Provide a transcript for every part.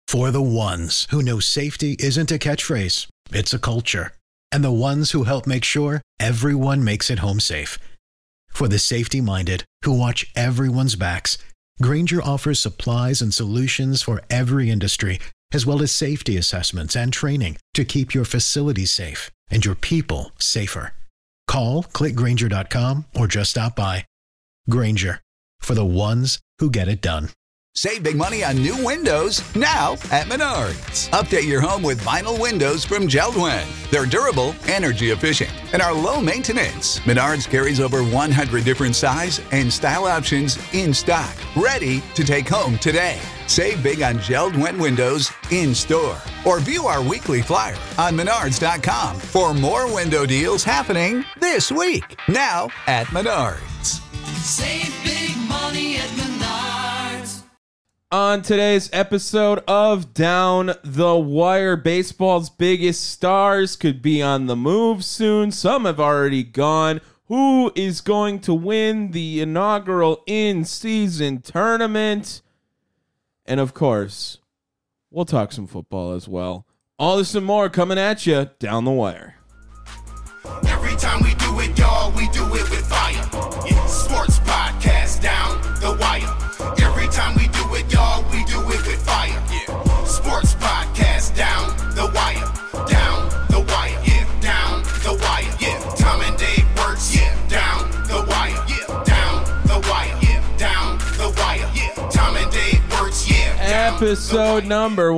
For the ones who know safety isn't a catchphrase, it's a culture. And the ones who help make sure everyone makes it home safe. For the safety-minded who watch everyone's backs, Grainger offers supplies and solutions for every industry, as well as safety assessments and training to keep your facilities safe and your people safer. Call, click Grainger.com, or just stop by. Grainger, for the ones who get it done. Save big money on new windows now at Menards. Update your home with vinyl windows from JELD-WEN. They're durable, energy efficient, and are low maintenance. Menards carries over 100 different size and style options in stock, ready to take home today. Save big on JELD-WEN windows in store, or view our weekly flyer on Menards.com for more window deals happening this week. Now at Menards. Save big money at Menards. On today's episode of Down the Wire, baseball's biggest stars could be on the move soon. Some have already gone. Who is going to win the inaugural in-season tournament? And of course, we'll talk some football as well. All this and more coming at you Down the Wire. Every time we do it, y'all, we do it with fire. Yeah, sports podcast Down the Wire. Every time we do it, y'all, we do it with fire. Yeah, sports podcast Down the Wire. Down the Wire. Yeah, Down the Wire. Yeah, Tom and Dave works. Yeah, Down the Wire. Yeah, Down the Wire. Yeah, Down the Wire. Yeah, Tom and Dave works. Yeah, Episode number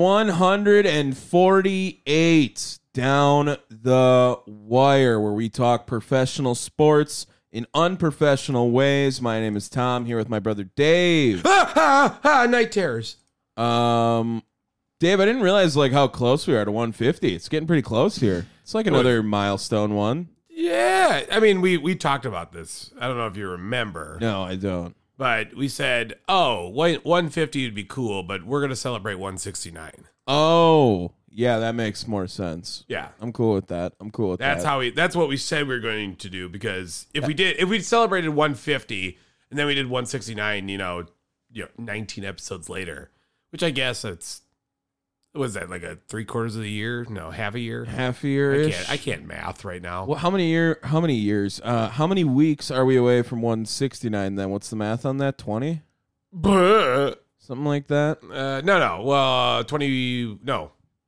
148. Down the Wire, where we talk professional sports in unprofessional ways. My name is Tom, here with my brother Dave. Night terrors. Dave, I didn't realize how close we are to 150. It's getting pretty close here. It's like another milestone one. Yeah, I mean, we talked about this. I don't know if you remember. No, I don't. But we said, 150 would be cool, but we're going to celebrate 169. Oh, yeah, that makes more sense. Yeah. I'm cool with that. That's what we said we were going to do, because if we celebrated 150 and then we did 169, 19 episodes later, which I guess was that like a 3/4 of the year? No, half a year? Half a year-ish? I can't math right now. Well, how many years? How many weeks are we away from 169 then? What's the math on that? 20? Something like that? No. Well, 21.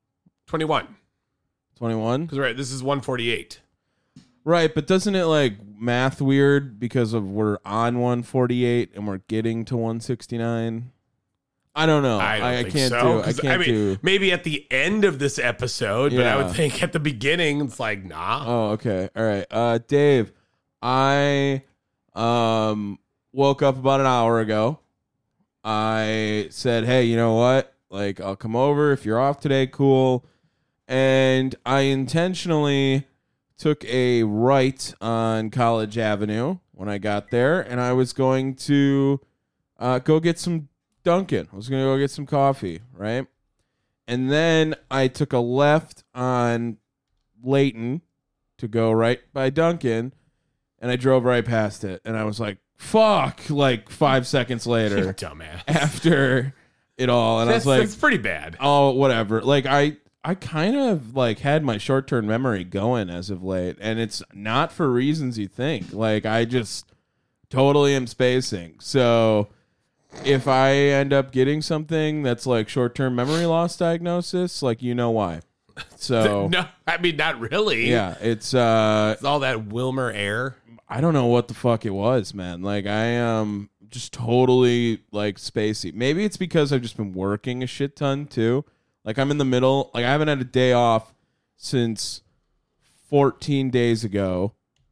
21? Because this is 148. Right, but doesn't it math weird because of we're on 148 and we're getting to 169? I don't know. I can't do. Maybe at the end of this episode, but I would think at the beginning it's nah. Oh, okay. All right. Dave, I woke up about an hour ago. I said, hey, you know what? I'll come over if you're off today. Cool. And I intentionally took a right on College Avenue when I got there, and I was going to go get some Dunkin'. I was going to go get some coffee, right? And then I took a left on Layton to go right by Dunkin', and I drove right past it. And I was like, fuck, 5 seconds later. Dumbass. After it all. And I was like, that's pretty bad. Oh, whatever. I kind of had my short-term memory going as of late, and it's not for reasons you think. I just totally am spacing. So if I end up getting something that's short-term memory loss diagnosis, you know why. So no, I mean, not really. Yeah, it's all that Wilmer air. I don't know what the fuck it was, man. I am just totally spacey. Maybe it's because I've just been working a shit ton too. I'm in the middle. I haven't had a day off since 14 days ago,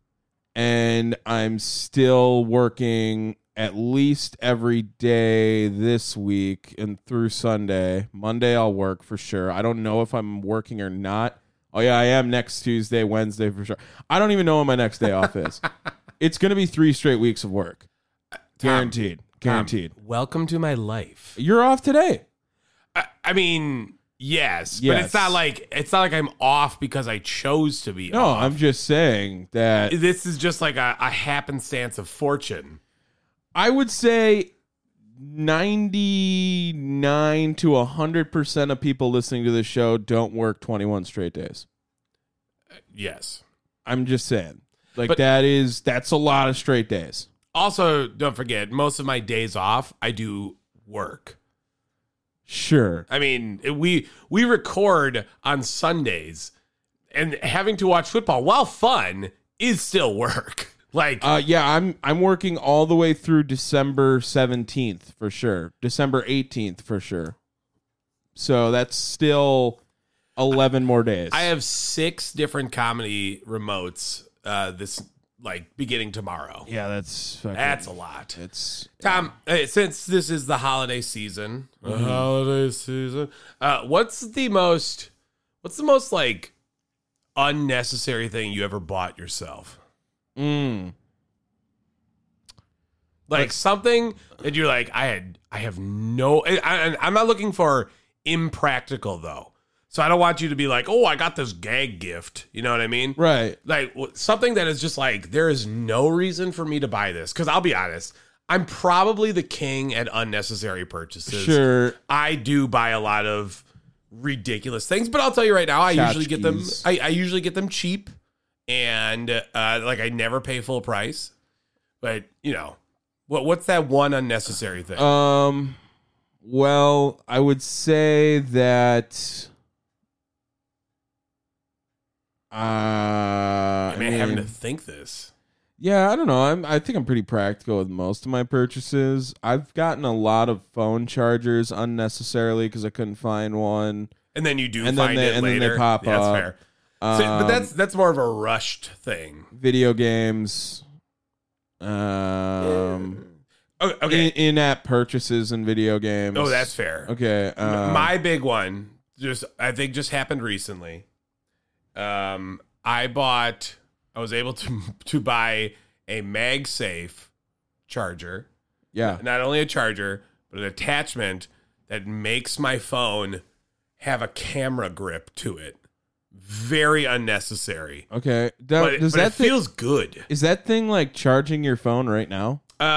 and I'm still working at least every day this week and through Sunday. Monday I'll work for sure. I don't know if I'm working or not. Oh, yeah, I am next Tuesday, Wednesday for sure. I don't even know when my next day off is. It's going to be 3 straight weeks of work. Guaranteed. Guaranteed. Welcome to my life. You're off today. I mean, yes, but it's not like I'm off because I chose to be off. No, I'm just saying that this is just a happenstance of fortune. I would say 99 to 100% of people listening to this show don't work 21 straight days. Yes. I'm just saying. Like, But- that's a lot of straight days. Also, don't forget, most of my days off, I do work. Sure. I mean, we record on Sundays, and having to watch football, while fun, is still work. Like, Yeah, I'm working all the way through December 17th for sure. December 18th for sure. So that's still 11 more days. I have 6 different comedy remotes beginning tomorrow. Yeah, that's fucking, That's a lot. It's Tom, since this is the holiday season, what's the most like unnecessary thing you ever bought yourself? Like something that you're like, I'm not looking for impractical though. So I don't want you to be like, oh, I got this gag gift. You know what I mean? right. Like something that is just like, there is no reason for me to buy this. Because I'll be honest, I'm probably the king at unnecessary purchases. Sure. I do buy a lot of ridiculous things, but I'll tell you right now, I usually get them. Tchotchkes. I usually get them cheap, and I never pay full price. But what's that one unnecessary thing? Well, I would say that having to think this. Yeah, I don't know. I think I'm pretty practical with most of my purchases. I've gotten a lot of phone chargers unnecessarily because I couldn't find one. And then you do And find then they- it and then later. they pop That's up. fair. But that's more of a rushed thing. Video games, Okay. in-app purchases and video games. Oh, that's fair. Okay. My big one I think just happened recently. I was able to buy a MagSafe charger. yeah. Not only a charger, but an attachment that makes my phone have a camera grip to it. Very unnecessary. Okay. But Does it that feels good. is that thing like charging your phone right now?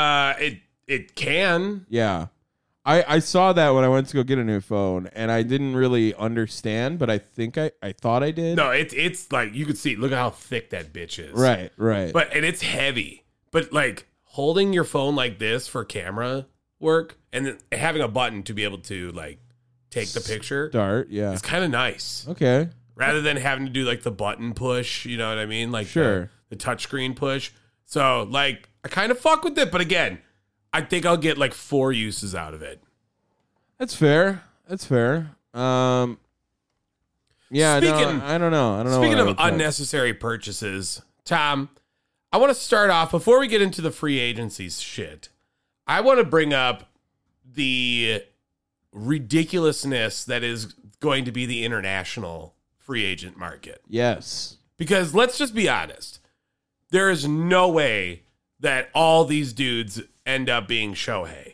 It can. Yeah. I saw that when I went to go get a new phone, and I didn't really understand, but I think I thought I did. No, it's like you could see. Look at how thick that bitch is. Right. And it's heavy. But like holding your phone like this for camera work, and then having a button to be able to like take the picture, Start. Yeah. it's kind of nice. Okay. Rather than having to do like the button push, you know what I mean? Like Sure. the touchscreen push. So like I kind of fuck with it, but again, I think I'll get like 4 uses out of it. That's fair. Yeah. Speaking- I don't know. Speaking what I of would try. unnecessary purchases, Tom, I want to start off before we get into the free agency shit. I want to bring up the ridiculousness that is going to be the international free agent market. Yes. Because let's just be honest, there is no way that all these dudes end up being Shohei.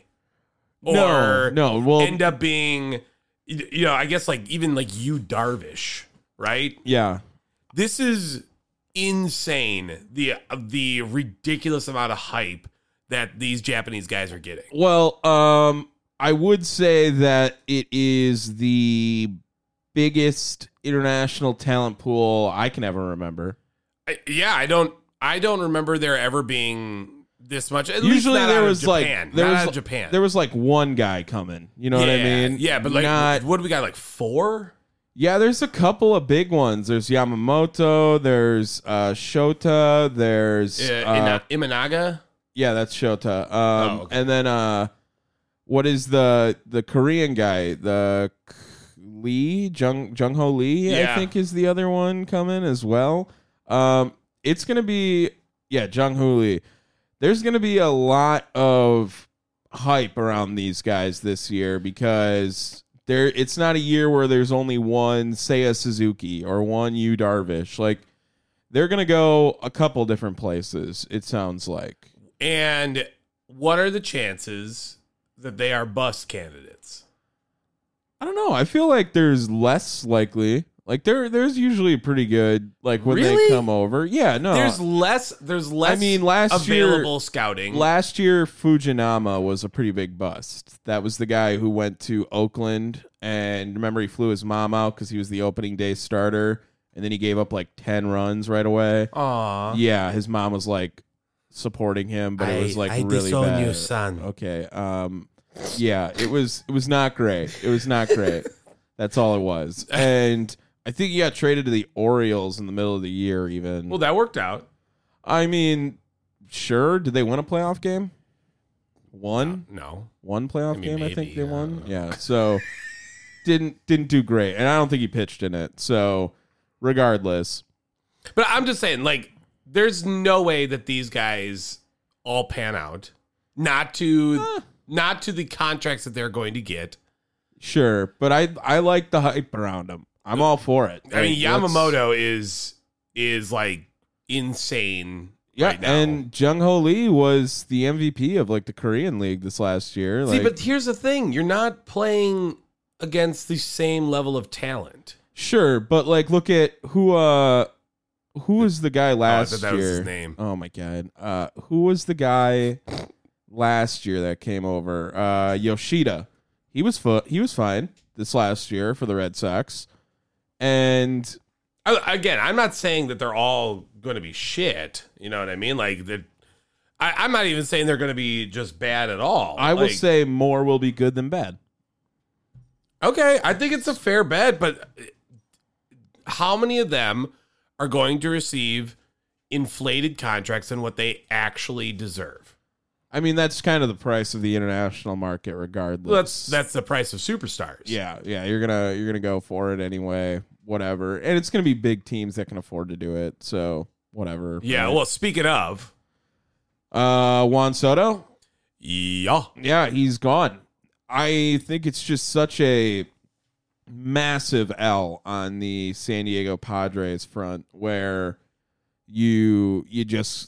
Or No. Well, end up being, I guess like even like you Darvish, right? yeah. This is insane. The ridiculous amount of hype that these Japanese guys are getting. Well, I would say that it is the biggest international talent pool I can ever remember. I don't remember there ever being this much. At least Usually not there out of was Japan. like there Not was out of Japan. There was like one guy coming. You know what I mean? Yeah, but like, Not- what do we got? Like 4? Yeah, there's a couple of big ones. There's Yamamoto. There's Shota. There's Imanaga. yeah, that's Shota. Okay. And then what is the Korean guy? The Lee Jung Ho Lee, I Yeah. think is the other one coming as well. It's gonna be Jung Ho Lee. There's gonna be a lot of hype around these guys this year because it's not a year where there's only one Seiya Suzuki or one Yu Darvish. Like they're gonna go a couple different places, it sounds like. And what are the chances that they are bust candidates? I don't know. I feel like there's less likely Like there's usually pretty good like when Really? they come over. Yeah, no. There's less. I mean, last available year, scouting. Last year, Fujinama was a pretty big bust. That was the guy who went to Oakland, and remember he flew his mom out because he was the opening day starter, and then he gave up like 10 runs right away. Aw. Yeah, his mom was like supporting him, but it was like really bad. you, son. Okay. Yeah, it was not great. It was not great. That's all it was. And I think he got traded to the Orioles in the middle of the year even. Well, that worked out. I mean, sure. Did they win a playoff game? One? No. One playoff I mean, game, I maybe, think they I won. don't know. Yeah. So didn't do great. And I don't think he pitched in it. So regardless. But I'm just saying, like, there's no way that these guys all pan out. Not to the contracts that they're going to get. Sure. But I like the hype around him. I'm all for it. I mean, Like, let's- Yamamoto is like insane. Yeah, right now. and Jung Ho Lee was the MVP of like the Korean League this last year. See, Like, but here's the thing: you're not playing against the same level of talent. sure, but like look at who was the guy last thought that year? was his name. Oh my god. Who was the guy last year that came over? Yoshida. He was fine this last year for the Red Sox. And Again, I'm not saying that they're all going to be shit. You know what I mean? Like that. I'm not even saying they're going to be just bad at all. I will Like, say more will be good than bad. okay, I think it's a fair bet, but how many of them are going to receive inflated contracts and what they actually deserve? I mean, that's kind of the price of the international market regardless. Well, that's the price of superstars. Yeah, you're gonna go for it anyway, whatever. And it's gonna be big teams that can afford to do it, so whatever. Yeah. But, Well, speaking of, Juan Soto, yeah, yeah, he's gone. I think it's just such a massive L on the San Diego Padres front where you just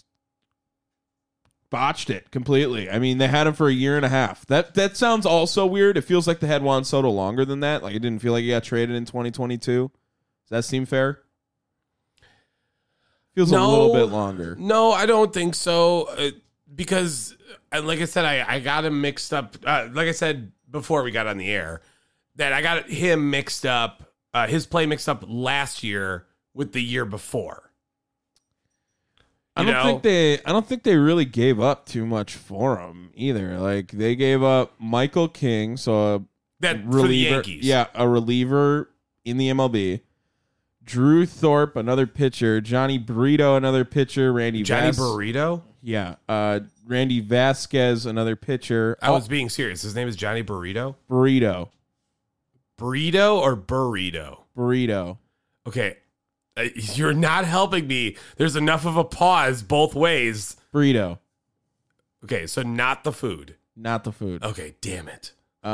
botched it completely. I mean, they had him for a year and a half. That sounds also weird. It feels like they had Juan Soto longer than that. Like it didn't feel like he got traded in 2022. Does that seem fair? Feels a little bit longer. No, I don't think so. Because, like I said, I got him mixed up. Like I said before we got on the air, that I got him mixed up, his play mixed up last year with the year before. I don't think they really gave up too much for him either. Like they gave up Michael King, so a That reliever, for the Yankees. yeah, a reliever in the MLB. Drew Thorpe, another pitcher. Johnny Burrito, another pitcher. Johnny Burrito? Yeah. Randy Vasquez, another pitcher. I was being serious. His name is Johnny Burrito? Burrito. Burrito or burrito? Burrito. Okay. You're not helping me. There's enough of a pause both ways. Burrito. Okay, so not the food. Not the food. Okay, damn it.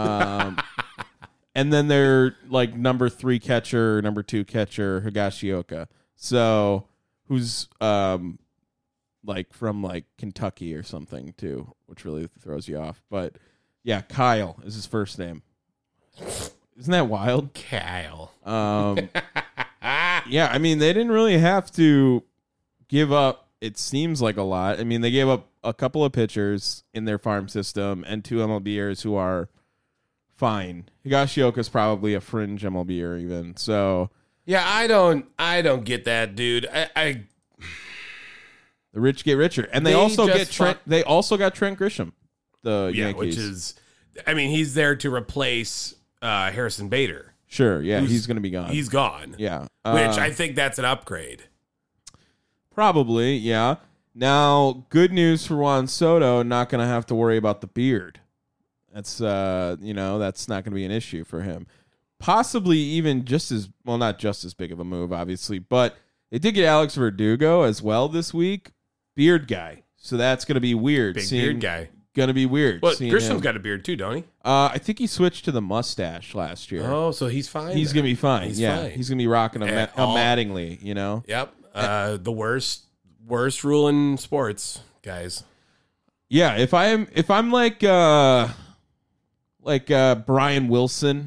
And then they're like number 3 catcher, number 2 catcher, Higashioka. So who's like from like Kentucky or something too, which really throws you off. But yeah, Kyle is his first name. Isn't that wild? Kyle. Yeah, I mean, they didn't really have to give up, it seems like a lot. I mean, they gave up a couple of pitchers in their farm system and 2 MLBers who are fine. Higashioka's probably a fringe MLBer even. So Yeah, I don't get that, dude. I the rich get richer. And they They also just get Trent they also got Trent Grisham, the yeah, Yankees. which is I mean, he's there to replace Harrison Bader. Sure, yeah, Who's- he's going to be gone. He's gone. yeah. Which I think that's an upgrade. Probably, yeah. Now, good news for Juan Soto, not going to have to worry about the beard. That's that's not going to be an issue for him. Possibly even just as well, not just as big of a move, obviously, but they did get Alex Verdugo as well this week. Beard guy. So that's going to be weird. Big beard guy. Going to be weird. Well, seeing Grisham's him. got a beard too, don't he? I think he switched to the mustache last year. Oh, so he's fine. He's then. going to be fine. He's yeah, fine. he's going to be rocking a all- Mattingly, you know? Yep. The worst rule in sports, guys. Yeah, if I'm like Brian Wilson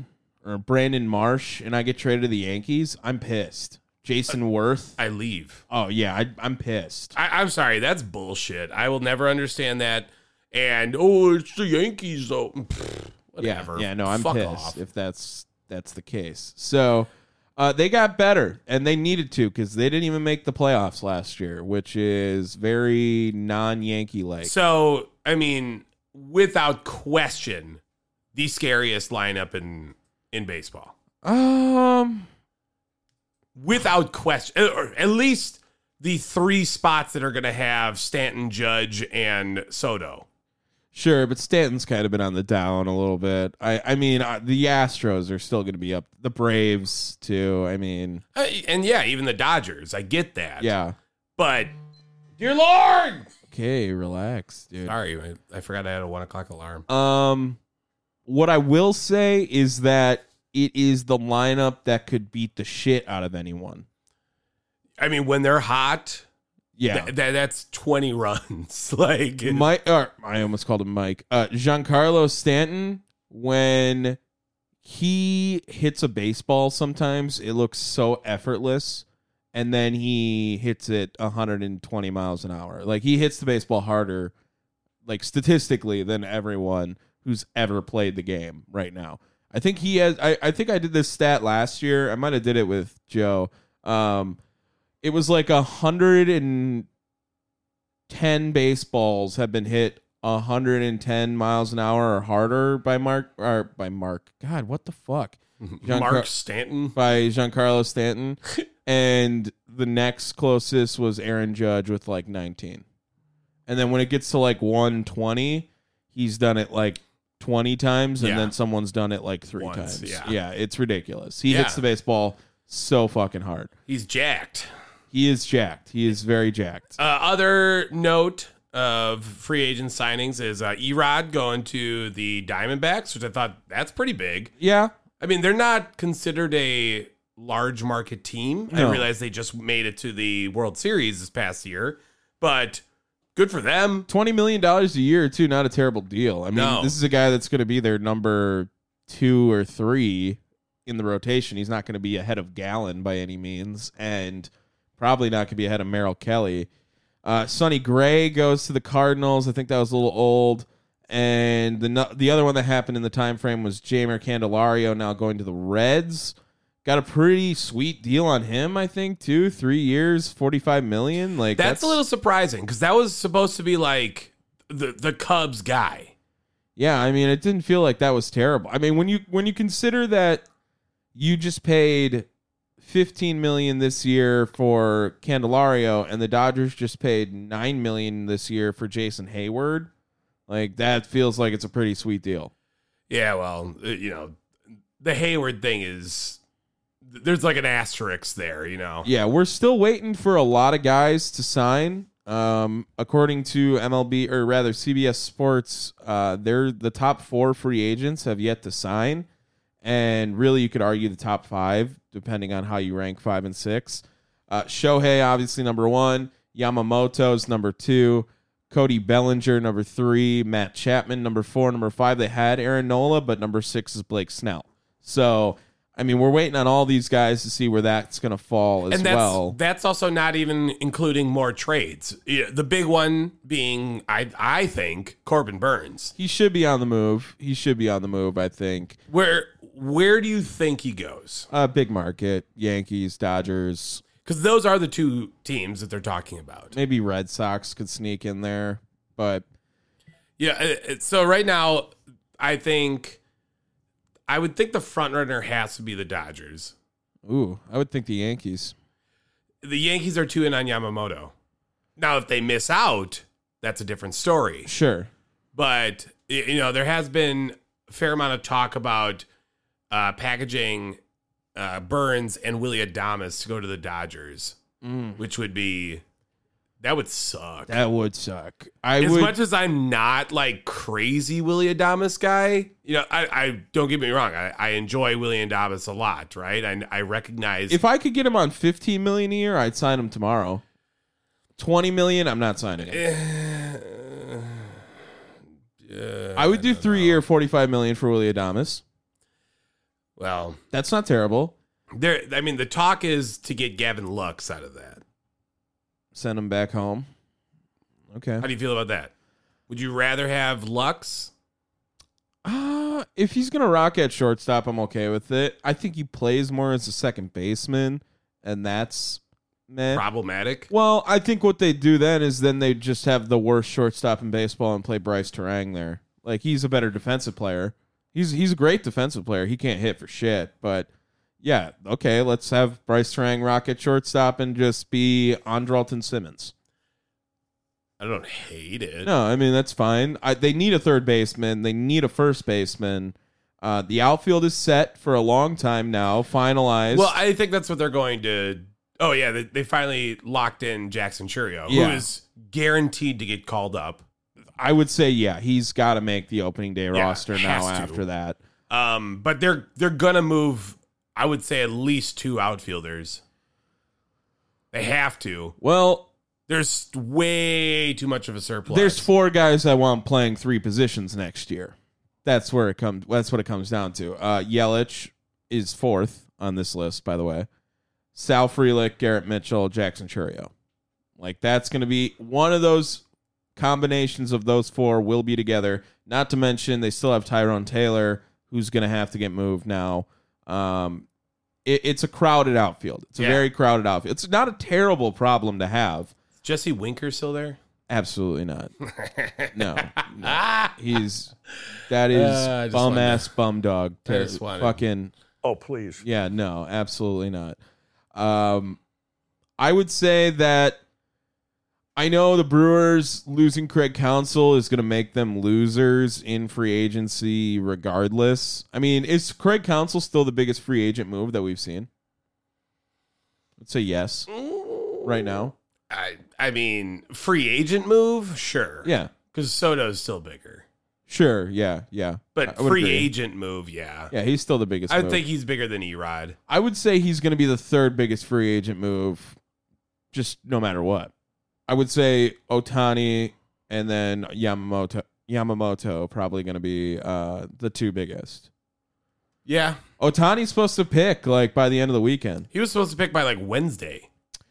or Brandon Marsh and I get traded to the Yankees, I'm pissed. Jason Worth. I leave. Oh, yeah, I'm pissed. I'm sorry. That's bullshit. I will never understand that. And, it's the Yankees, though. Pfft, whatever. Yeah, no, I'm Fuck pissed off. if that's the case. So they got better, and they needed to because they didn't even make the playoffs last year, which is very non-Yankee-like. So, I mean, without question, the scariest lineup in baseball. Without question. Or at least the 3 spots that are going to have Stanton, Judge, and Soto. Sure, but Stanton's kind of been on the down a little bit. I mean, the Astros are still going to be up. The Braves, too. I mean. And yeah, even the Dodgers. I get that. Yeah. But, dear Lord! Okay, relax, dude. Sorry, I forgot I had a 1 o'clock alarm. What I will say is that it is the lineup that could beat the shit out of anyone. I mean, when they're hot, Yeah. that's 20 runs. Like I almost called him Mike. Giancarlo Stanton, when he hits a baseball sometimes, it looks so effortless. And then he hits it 120 miles an hour. Like, he hits the baseball harder, like, statistically, than everyone who's ever played the game right now. I think he has. I think I did this stat last year. I might have did it with Joe. It was like 110 baseballs have been hit 110 miles an hour or harder by Mark. God, what the fuck? Mark Stanton. By Giancarlo Stanton. And the next closest was Aaron Judge with like 19. And then when it gets to like 120, he's done it like 20 times, and then someone's done it like 3 times. Yeah, it's ridiculous. He hits the baseball so fucking hard. He's jacked. He is jacked. He is very jacked. Other note of free agent signings is Erod going to the Diamondbacks, which I thought that's pretty big. Yeah. I mean, they're not considered a large market team. No. I realize they just made it to the World Series this past year, but good for them. $20 million a year, too, not a terrible deal. I mean, This is a guy that's going to be their number 2 or 3 in the rotation. He's not going to be ahead of Gallen by any means, and probably not going to be ahead of Merrill Kelly. Sonny Gray goes to the Cardinals. I think that was a little old. And the other one that happened in the time frame was Jeimer Candelario now going to the Reds. Got a pretty sweet deal on him, I think, too. 3 years, $45 million. Like, that's a little surprising because that was supposed to be like the Cubs guy. Yeah, I mean, it didn't feel like that was terrible. I mean, when you consider that you just paid $15 million this year for Candelario, and the Dodgers just paid $9 million this year for Jason Hayward, like, that feels like it's a pretty sweet deal. Yeah, well, the Hayward thing is. There's like an asterisk there, Yeah, we're still waiting for a lot of guys to sign. According to MLB, or rather CBS Sports, they're the top 4 free agents have yet to sign. And really, you could argue the top 5, depending on how you rank 5 and 6. Shohei, obviously, number 1. Yamamoto's number 2. Cody Bellinger, number 3. Matt Chapman, number 4. Number 5, they had Aaron Nola, but number 6 is Blake Snell. So, I mean, we're waiting on all these guys to see where that's going to fall as well. That's also not even including more trades. The big one being, I think, Corbin Burns. He should be on the move. I think. Where do you think he goes? Big market, Yankees, Dodgers. Because those are the 2 teams that they're talking about. Maybe Red Sox could sneak in there, but yeah. So right now, I would think the front runner has to be the Dodgers. Ooh, I would think the Yankees. The Yankees are 2 in on Yamamoto. Now, if they miss out, that's a different story. Sure. But, there has been a fair amount of talk about packaging Burns and Willy Adames to go to the Dodgers, which would be... That would suck. That would suck. Much as I'm not like crazy Willy Adames guy, I don't get me wrong. I enjoy Willy Adames a lot, right? I recognize if I could get him on $15 million a year, I'd sign him tomorrow. $20 million, I'm not signing him. I would do 3 year, $45 million for Willy Adames. Well, That's not terrible. the talk is to get Gavin Lux out of that. Send him back home. Okay. How do you feel about that? Would you rather have Lux? If he's going to rock at shortstop, I'm okay with it. I think he plays more as a second baseman, and that's meh. Problematic? Well, I think what they do then is they just have the worst shortstop in baseball and play Bryce Terang there. Like, he's a better defensive player. He's a great defensive player. He can't hit for shit, but yeah, okay, let's have Bryce Terang rock at shortstop and just be Andrelton Simmons. I don't hate it. No, I mean, that's fine. They need a third baseman. They need a first baseman. The outfield is set for a long time now, finalized. Well, I think that's what they're going to... Oh, yeah, they finally locked in Jackson Churio, Yeah. who is guaranteed to get called up. I would say, yeah, he's got to make the opening day roster now has to. after that. But they're going to move, I would say, at least 2 outfielders. They have to. Well, There's way too much of a surplus. there's 4 guys I want playing 3 positions next year. That's where it comes. That's what it comes down to. Yelich is 4th on this list, by the way. Sal Frelick, Garrett Mitchell, Jackson Churio. Like, that's going to be one of those combinations of those 4 will be together. Not to mention they still have Tyrone Taylor, who's going to have to get moved now. It's a crowded outfield. It's a very crowded outfield. It's not a terrible problem to have. Is Jesse Winker still there? Absolutely not. No. That is bum ass bum dog. Fucking. Oh, please. Yeah, no, absolutely not. I would say that I know the Brewers losing Craig Counsell is going to make them losers in free agency regardless. I mean, is Craig Counsell still the biggest free agent move that we've seen? I'd say yes. Right now. I mean, free agent move? Sure. Yeah. Because Soto's still bigger. Sure, yeah. But I would free agree. agent move, yeah. Yeah, he's still the biggest I move. think he's bigger than Erod. I would say he's going to be the 3rd biggest free agent move, just no matter what. I would say Ohtani and then Yamamoto probably going to be the 2 biggest. Yeah. Ohtani's supposed to pick like by the end of the weekend. He was supposed to pick by like Wednesday.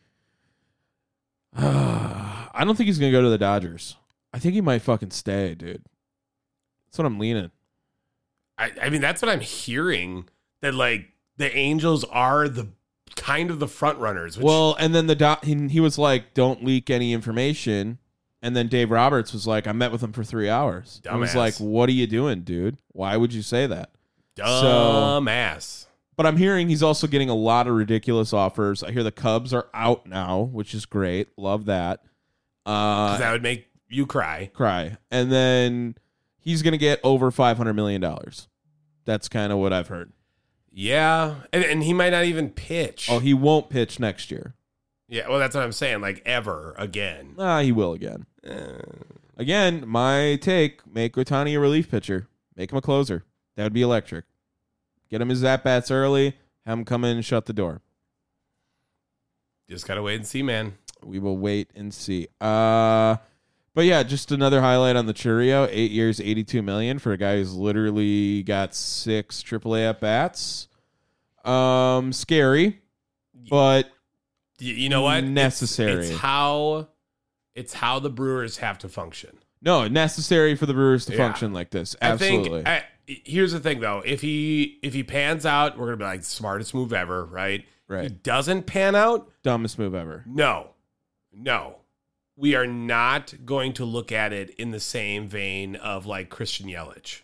I don't think he's going to go to the Dodgers. I think he might fucking stay, dude. That's what I'm leaning. I mean, that's what I'm hearing. That like the Angels are the kind of the front runners. Which, Well, and then he was like, don't leak any information. And then Dave Roberts was like, I met with him for 3 hours. I was Dumbass. like, what are you doing, dude? Why would you say that? dumbass. But I'm hearing he's also getting a lot of ridiculous offers. I hear the Cubs are out now, which is great. Love that. 'Cause that would make you cry. And then he's going to get over $500 million. That's kind of what I've heard. Yeah. And he might not even pitch. Oh, he won't pitch next year. Yeah, well, that's what I'm saying. Like, ever again. He will again. Again, my take, make Ohtani a relief pitcher. Make him a closer. That would be electric. Get him his at-bats early. Have him come in and shut the door. Just got to wait and see, man. We will wait and see. But yeah, just another highlight on the Churio. 8 years, $82 million for a guy who's literally got 6 AAA at-bats. Scary, but You know what? necessary. It's how the Brewers have to function. No, necessary for the Brewers to function like this. Absolutely. I think, here's the thing, though. If he pans out, we're going to be like, smartest move ever, right? Right. If he doesn't pan out, Dumbest move ever. no. We are not going to look at it in the same vein of like Christian Yelich.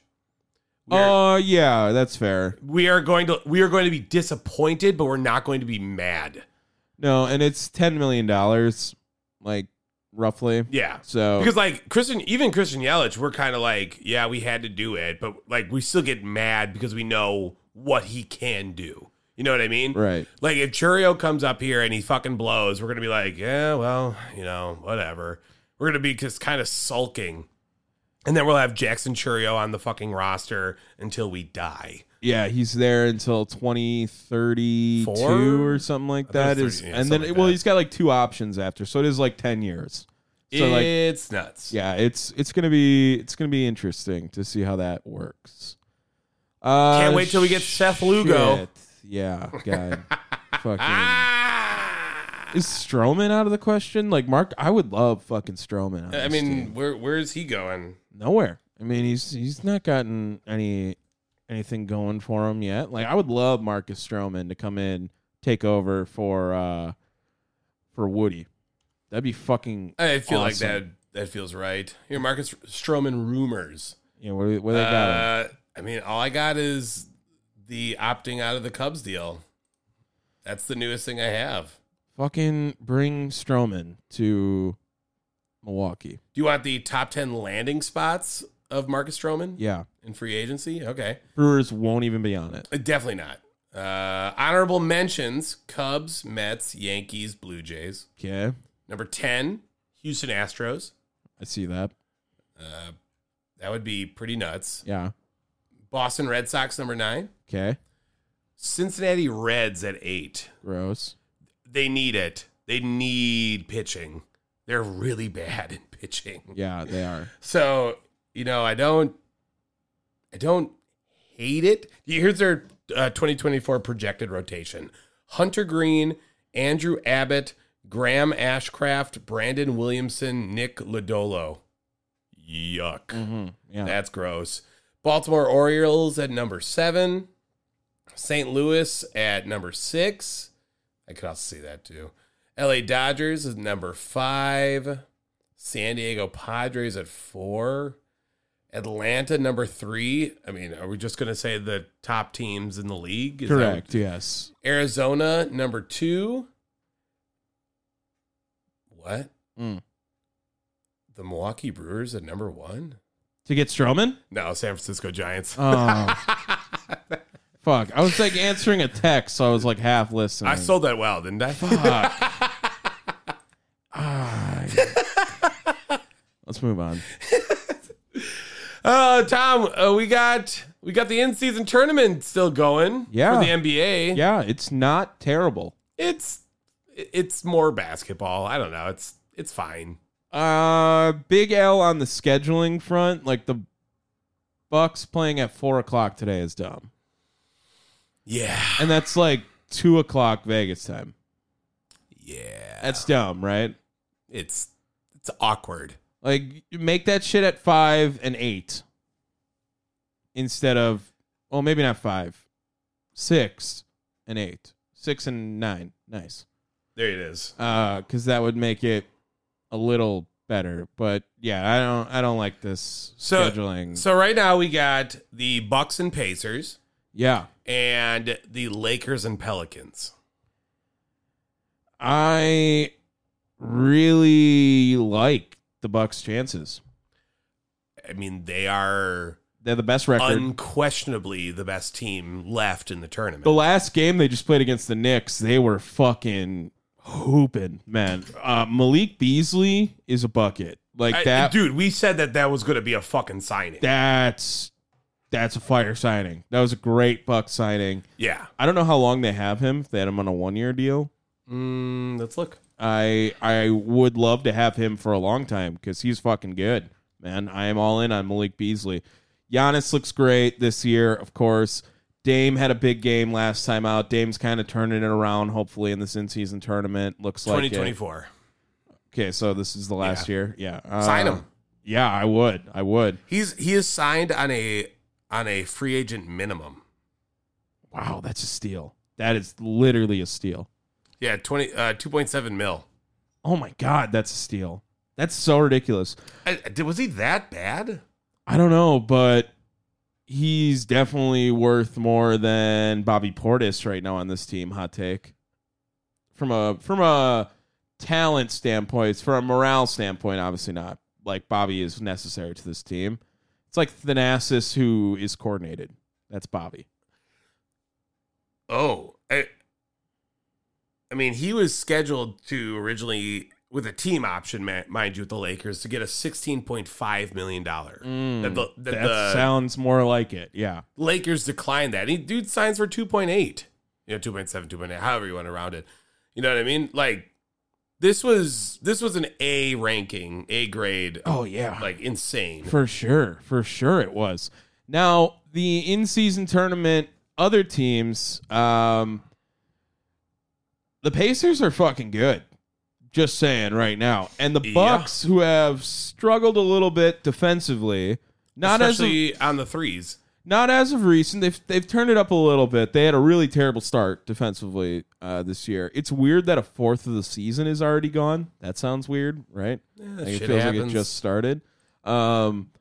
Yeah, that's fair. We are going to be disappointed, but we're not going to be mad. No, and it's $10 million, like roughly. Yeah. So Because like Christian Yelich, we're kind of like, yeah, we had to do it, but like we still get mad because we know what he can do. You know what I mean? Right. Like if Churio comes up here and he fucking blows, we're gonna be like, yeah, well, whatever. We're gonna be just kind of sulking, and then we'll have Jackson Churio on the fucking roster until we die. yeah, he's there until 2032 or something like that. it was 30, And something then like well, that. he's got like 2 options after, so it is like 10 years. So like, It's nuts. yeah, it's gonna be interesting to see how that works. Can't wait till we get Seth Lugo. Shit. Yeah, God. Fucking. Is Strowman out of the question? Like, Mark, I would love fucking Strowman. On I this mean, team. where is he going? Nowhere. I mean, he's not gotten anything going for him yet. Like, I would love Marcus Strowman to come in, take over for Woody. That'd be fucking. I feel awesome. like that feels right. Here, Marcus Stroman rumors. Yeah, what they got? I mean, all I got is the opting out of the Cubs deal. That's the newest thing I have. Fucking bring Strowman to Milwaukee. Do you want the top 10 landing spots of Marcus Stroman Yeah. in free agency? Okay. Brewers won't even be on it. Definitely not. Honorable mentions: Cubs, Mets, Yankees, Blue Jays. Okay. Number 10, Houston Astros. I see that. That would be pretty nuts. Yeah. Boston Red Sox, number 9. Okay. Cincinnati Reds at 8. Gross. They need it. They need pitching. They're really bad in pitching. Yeah, they are. So, I don't hate it. Here's their 2024 projected rotation: Hunter Green, Andrew Abbott, Graham Ashcraft, Brandon Williamson, Nick Lodolo. Yuck. Mm-hmm. Yeah. That's gross. Baltimore Orioles at number 7. St. Louis at number 6. I could also see that too. LA Dodgers is number 5. San Diego Padres at 4. Atlanta number 3. I mean, are we just going to say the top teams in the league? Is Correct. Yes. Arizona number 2. What? Mm. The Milwaukee Brewers at number 1? To get Strowman? No, San Francisco Giants. Oh. Fuck. I was like answering a text, so I was like half listening. I sold that well, didn't I? Fuck. Let's move on. Tom, we got the in-season tournament still going for the NBA. Yeah, it's not terrible. It's more basketball. I don't know. It's fine. Big L on the scheduling front. Like the Bucks playing at 4:00 today is dumb. Yeah. And that's like 2:00 Vegas time. Yeah. That's dumb, right? It's awkward. Like, make that shit at 5 and 8 instead of, well, maybe not 5, 6 and 8, 6 and 9. Nice. There it is. Because that would make it a little better. But yeah, I don't like this scheduling. So right now we got the Bucks and Pacers Yeah, and the Lakers and Pelicans. I really like the Bucks' chances. I mean, they're the best record. unquestionably the best team left in the tournament. The last game they just played against the Knicks, they were fucking hooping, man. Malik Beasley is a bucket. Like that. Dude, we said that was going to be a fucking signing. That's a fire signing. That was a great Bucks signing. Yeah. I don't know how long they have him. If they had him on a 1-year deal. Let's look. I would love to have him for a long time because he's fucking good, man. I am all in on Malik Beasley. Giannis looks great this year, of course. Dame had a big game last time out. Dame's kind of turning it around, hopefully, in this in-season tournament. Looks like 2024. Okay, so this is the last year. Yeah. Sign him. Yeah, I would. He is signed on a free agent minimum. Wow, that's a steal. That is literally a steal. Yeah, 2.7 mil. Oh my God, that's a steal. That's so ridiculous. Was he that bad? I don't know, but he's definitely worth more than Bobby Portis right now on this team. Hot take. From a talent standpoint, from a morale standpoint, obviously not. Like Bobby is necessary to this team. It's like Thanasis who is coordinated. That's Bobby. Oh, I mean, he was scheduled to originally, with a team option, mind you, with the Lakers, to get a $16.5 million. That sounds more like it. Yeah. Lakers declined that. Dude signs for 2.8. 2.7, 2.8, however you want to round it. You know what I mean? Like, this was an A ranking, A grade. Oh, yeah. Like, insane. For sure it was. Now, the in-season tournament, other teams, the Pacers are fucking good. Just saying right now. And the Bucks, who have struggled a little bit defensively, especially on the threes. Not as of recent. They've turned it up a little bit. They had a really terrible start defensively this year. It's weird that a fourth of the season is already gone. That sounds weird, right? Like it feels like it just started. And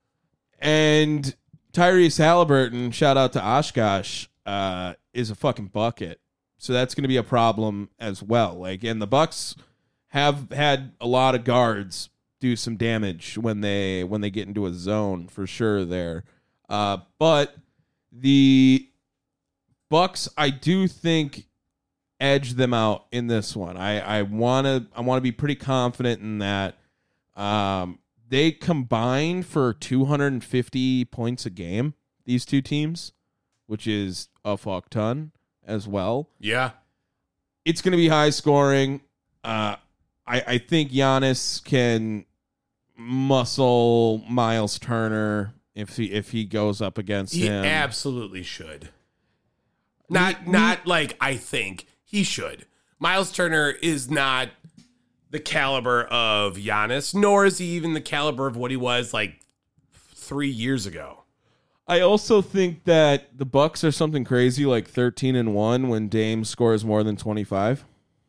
Tyrese Halliburton, shout out to Oshkosh, is a fucking bucket. So that's going to be a problem as well. Like, and the Bucks have had a lot of guards do some damage when they get into a zone for sure there. But the Bucks, I do think, edge them out in this one. I want to be pretty confident in that. They combined for 250 points a game, these two teams, which is a fuck ton as well. Yeah. It's going to be high scoring. I think Giannis can muscle Miles Turner if he goes up against him. He absolutely should. Not like I think. He should. Miles Turner is not the caliber of Giannis, nor is he even the caliber of what he was like 3 years ago. I also think that the Bucks are something crazy like 13-1 when Dame scores more than 25.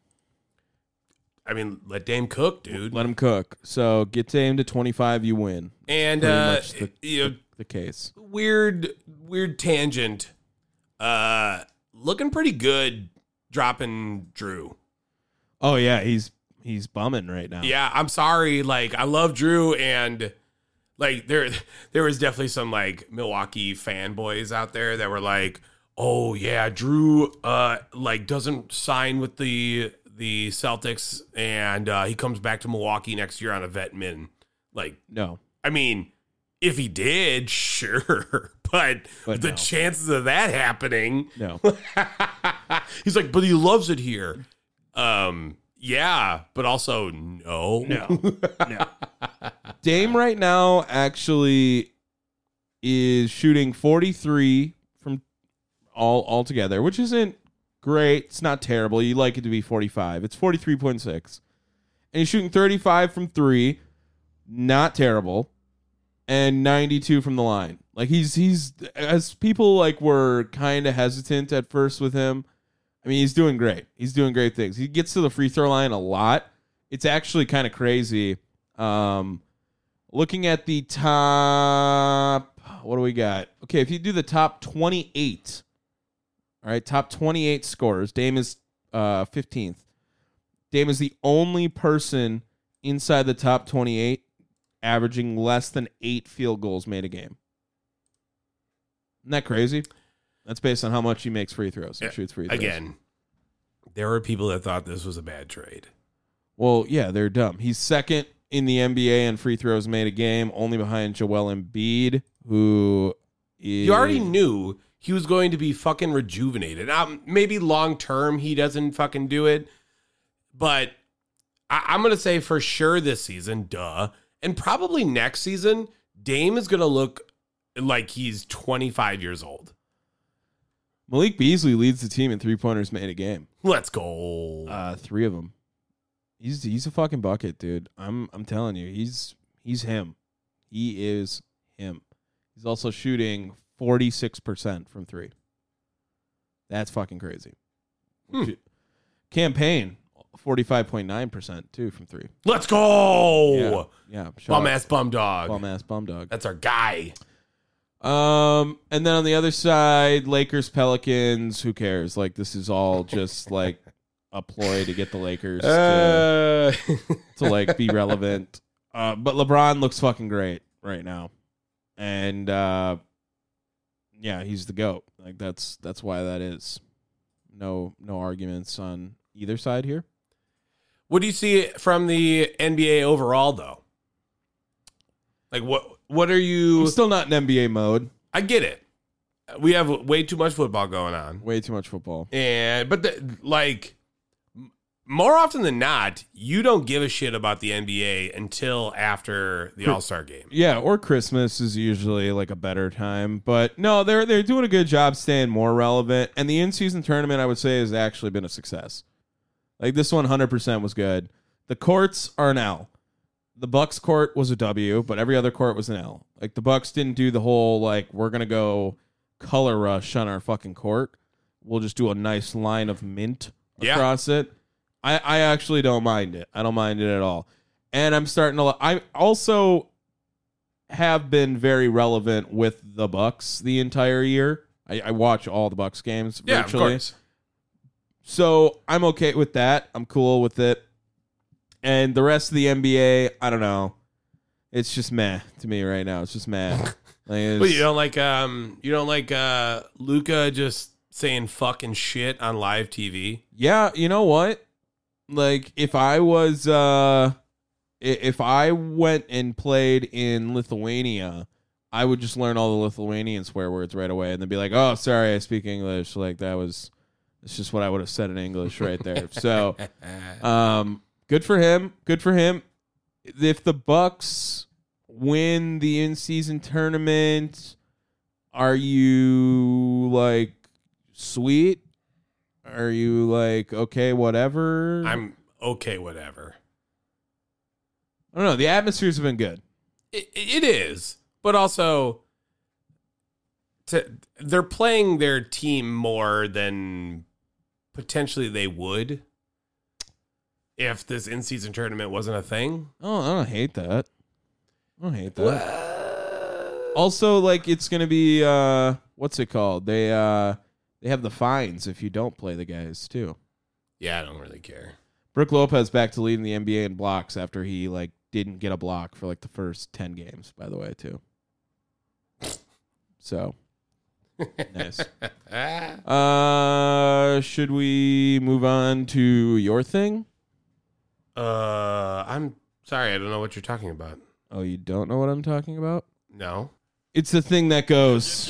I mean, let Dame cook, dude. Let him cook. So get Dame to 25, you win. And the case. Weird tangent. Looking pretty good dropping Drew. Oh yeah, he's bumming right now. Yeah, I'm sorry. Like, I love Drew, and like there was definitely some like Milwaukee fanboys out there that were like, "Oh yeah, Drew like doesn't sign with the Celtics, and he comes back to Milwaukee next year on a vet min." Like, no. I mean, if he did, sure, but the chances of that happening, no. He's like, but he loves it here. Yeah, but also no. Dame right now actually is shooting 43 from all together, which isn't great. It's not terrible. You like it to be 45. It's 43.6. And he's shooting 35 from 3. Not terrible. And 92 from the line. Like he's as people like were kind of hesitant at first with him. I mean, he's doing great. He's doing great things. He gets to the free throw line a lot. It's actually kind of crazy. Looking at the top, what do we got? Okay, if you do the top 28, all right, top 28 scorers, Dame is 15th. Dame is the only person inside the top 28 averaging less than 8 field goals made a game. Isn't that crazy? That's based on how much he makes free throws and shoots free throws. Again, there were people that thought this was a bad trade. Well, yeah, they're dumb. He's second in the NBA in free throws made a game, only behind Joel Embiid, who is... You already knew he was going to be fucking rejuvenated. Maybe long term he doesn't fucking do it, but I'm going to say for sure this season, and probably next season, Dame is going to look like he's 25 years old. Malik Beasley leads the team in three-pointers made a game. Let's go. 3 of them. He's a fucking bucket, dude. I'm telling you, he's him. He is him. He's also shooting 46% from 3. That's fucking crazy. Campaign 45.9% too from 3. Let's go. Yeah. Bum ass bum dog. Bum ass bum dog. That's our guy. And then on the other side, Lakers, Pelicans, who cares? Like, this is all just like a ploy to get the Lakers to like be relevant. But LeBron looks fucking great right now. And yeah, he's the GOAT. Like that's why that is. No arguments on either side here. What do you see from the NBA overall though? Like what are you... I'm still not in NBA mode. I get it. We have way too much football going on. Way too much football. But more often than not, you don't give a shit about the NBA until after the All-Star game. Yeah, or Christmas is usually like a better time. But no, they're doing a good job staying more relevant. And the in-season tournament, I would say, has actually been a success. Like this one 100% was good. The courts are an L. The Bucks court was a W, but every other court was an L. Like the Bucks didn't do the whole like we're gonna go color rush on our fucking court. We'll just do a nice line of mint across it. I actually don't mind it. I don't mind it at all. And I'm starting to. I also have been very relevant with the Bucks the entire year. I watch all the Bucks games virtually. Yeah, of course. So I'm okay with that. I'm cool with it. And the rest of the NBA, I don't know. It's just meh to me right now. It's just meh. But you don't like Luka just saying fucking shit on live TV? Yeah, you know what? Like if I went and played in Lithuania, I would just learn all the Lithuanian swear words right away and then be like, "Oh, sorry, I speak English." Like it's just what I would have said in English right there. So, good for him. Good for him. If the Bucks win the in-season tournament, are you like sweet? Are you like, okay, whatever? I'm okay, whatever. I don't know. The atmospheres have been good. It is, but also they're playing their team more than potentially they would if this in-season tournament wasn't a thing. Oh, I don't hate that. I don't hate that. Also, like, it's going to be, what's it called? They have the fines if you don't play the guys, too. Yeah, I don't really care. Brook Lopez back to leading the NBA in blocks after he, like, didn't get a block for, like, the first 10 games, by the way, too. So, nice. Should we move on to your thing? I'm sorry, I don't know what you're talking about. Oh, you don't know what I'm talking about? No. It's the thing that goes.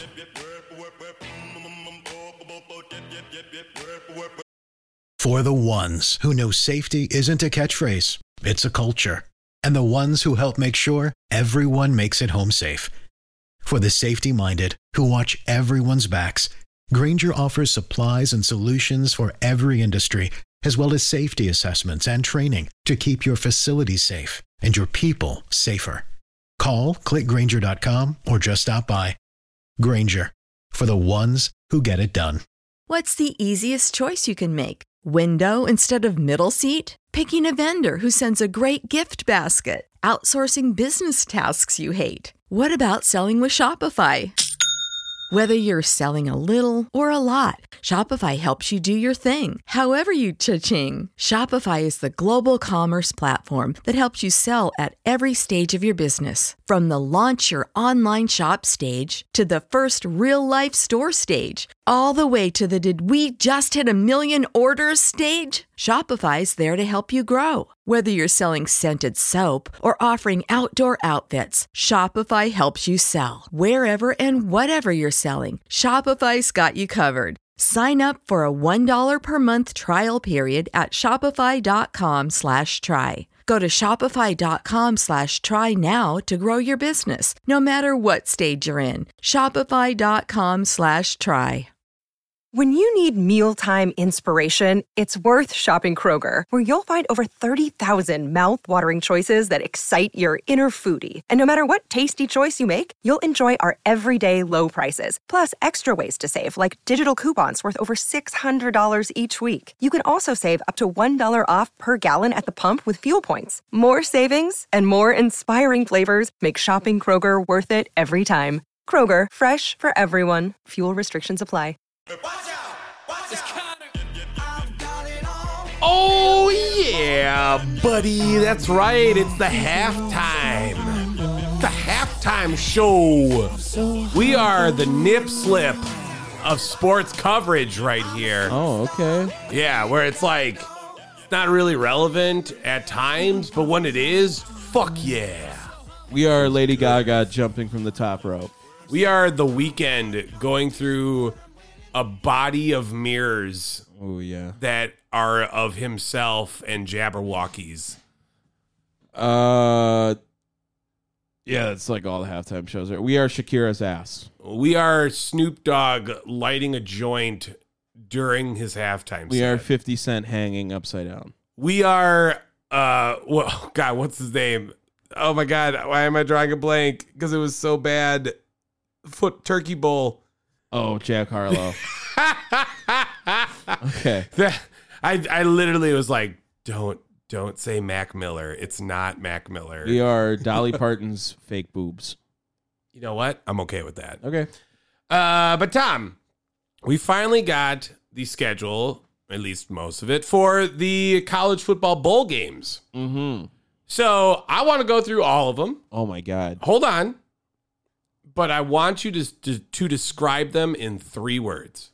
For the ones who know safety isn't a catchphrase, it's a culture. And the ones who help make sure everyone makes it home safe. For the safety-minded who watch everyone's backs, Grainger offers supplies and solutions for every industry, as well as safety assessments and training to keep your facilities safe and your people safer. Call, clickgrainger.com, or just stop by. Grainger, for the ones who get it done. What's the easiest choice you can make? Window instead of middle seat? Picking a vendor who sends a great gift basket? Outsourcing business tasks you hate? What about selling with Shopify? Whether you're selling a little or a lot, Shopify helps you do your thing, however you cha-ching. Shopify is the global commerce platform that helps you sell at every stage of your business. From the launch your online shop stage to the first real-life store stage, all the way to the did we just hit 1 million orders stage. Shopify's there to help you grow. Whether you're selling scented soap or offering outdoor outfits, Shopify helps you sell. Wherever and whatever you're selling, Shopify's got you covered. Sign up for a $1 per month trial period at shopify.com/try. Go to shopify.com/try now to grow your business, no matter what stage you're in. Shopify.com/try. When you need mealtime inspiration, it's worth shopping Kroger, where you'll find over 30,000 mouth-watering choices that excite your inner foodie. And no matter what tasty choice you make, you'll enjoy our everyday low prices, plus extra ways to save, like digital coupons worth over $600 each week. You can also save up to $1 off per gallon at the pump with fuel points. More savings and more inspiring flavors make shopping Kroger worth it every time. Kroger, fresh for everyone. Fuel restrictions apply. Oh, yeah, buddy. That's right. It's the halftime. The halftime show. We are the nip slip of sports coverage right here. Oh, okay. Yeah, where it's like, it's not really relevant at times, but when it is, fuck yeah. We are Lady Gaga jumping from the top rope. We are The Weeknd going through a body of mirrors Oh, yeah. that are of himself and Jabberwockies. Yeah, it's like all the halftime shows. We are Shakira's ass. We are Snoop Dogg lighting a joint during his halftime We set. are 50 Cent hanging upside down. We are, well, God, what's his name? Oh my God, why am I drawing a blank? Because it was so bad. Turkey Bowl. Oh, Jack Harlow. Okay. I literally was like, don't say Mac Miller. It's not Mac Miller. We are Dolly Parton's fake boobs. You know what? I'm okay with that. Okay. But Tom, we finally got the schedule, at least most of it, for the college football bowl games. Mm-hmm. So I want to go through all of them. Oh, my God. Hold on. But I want you to describe them in 3 words.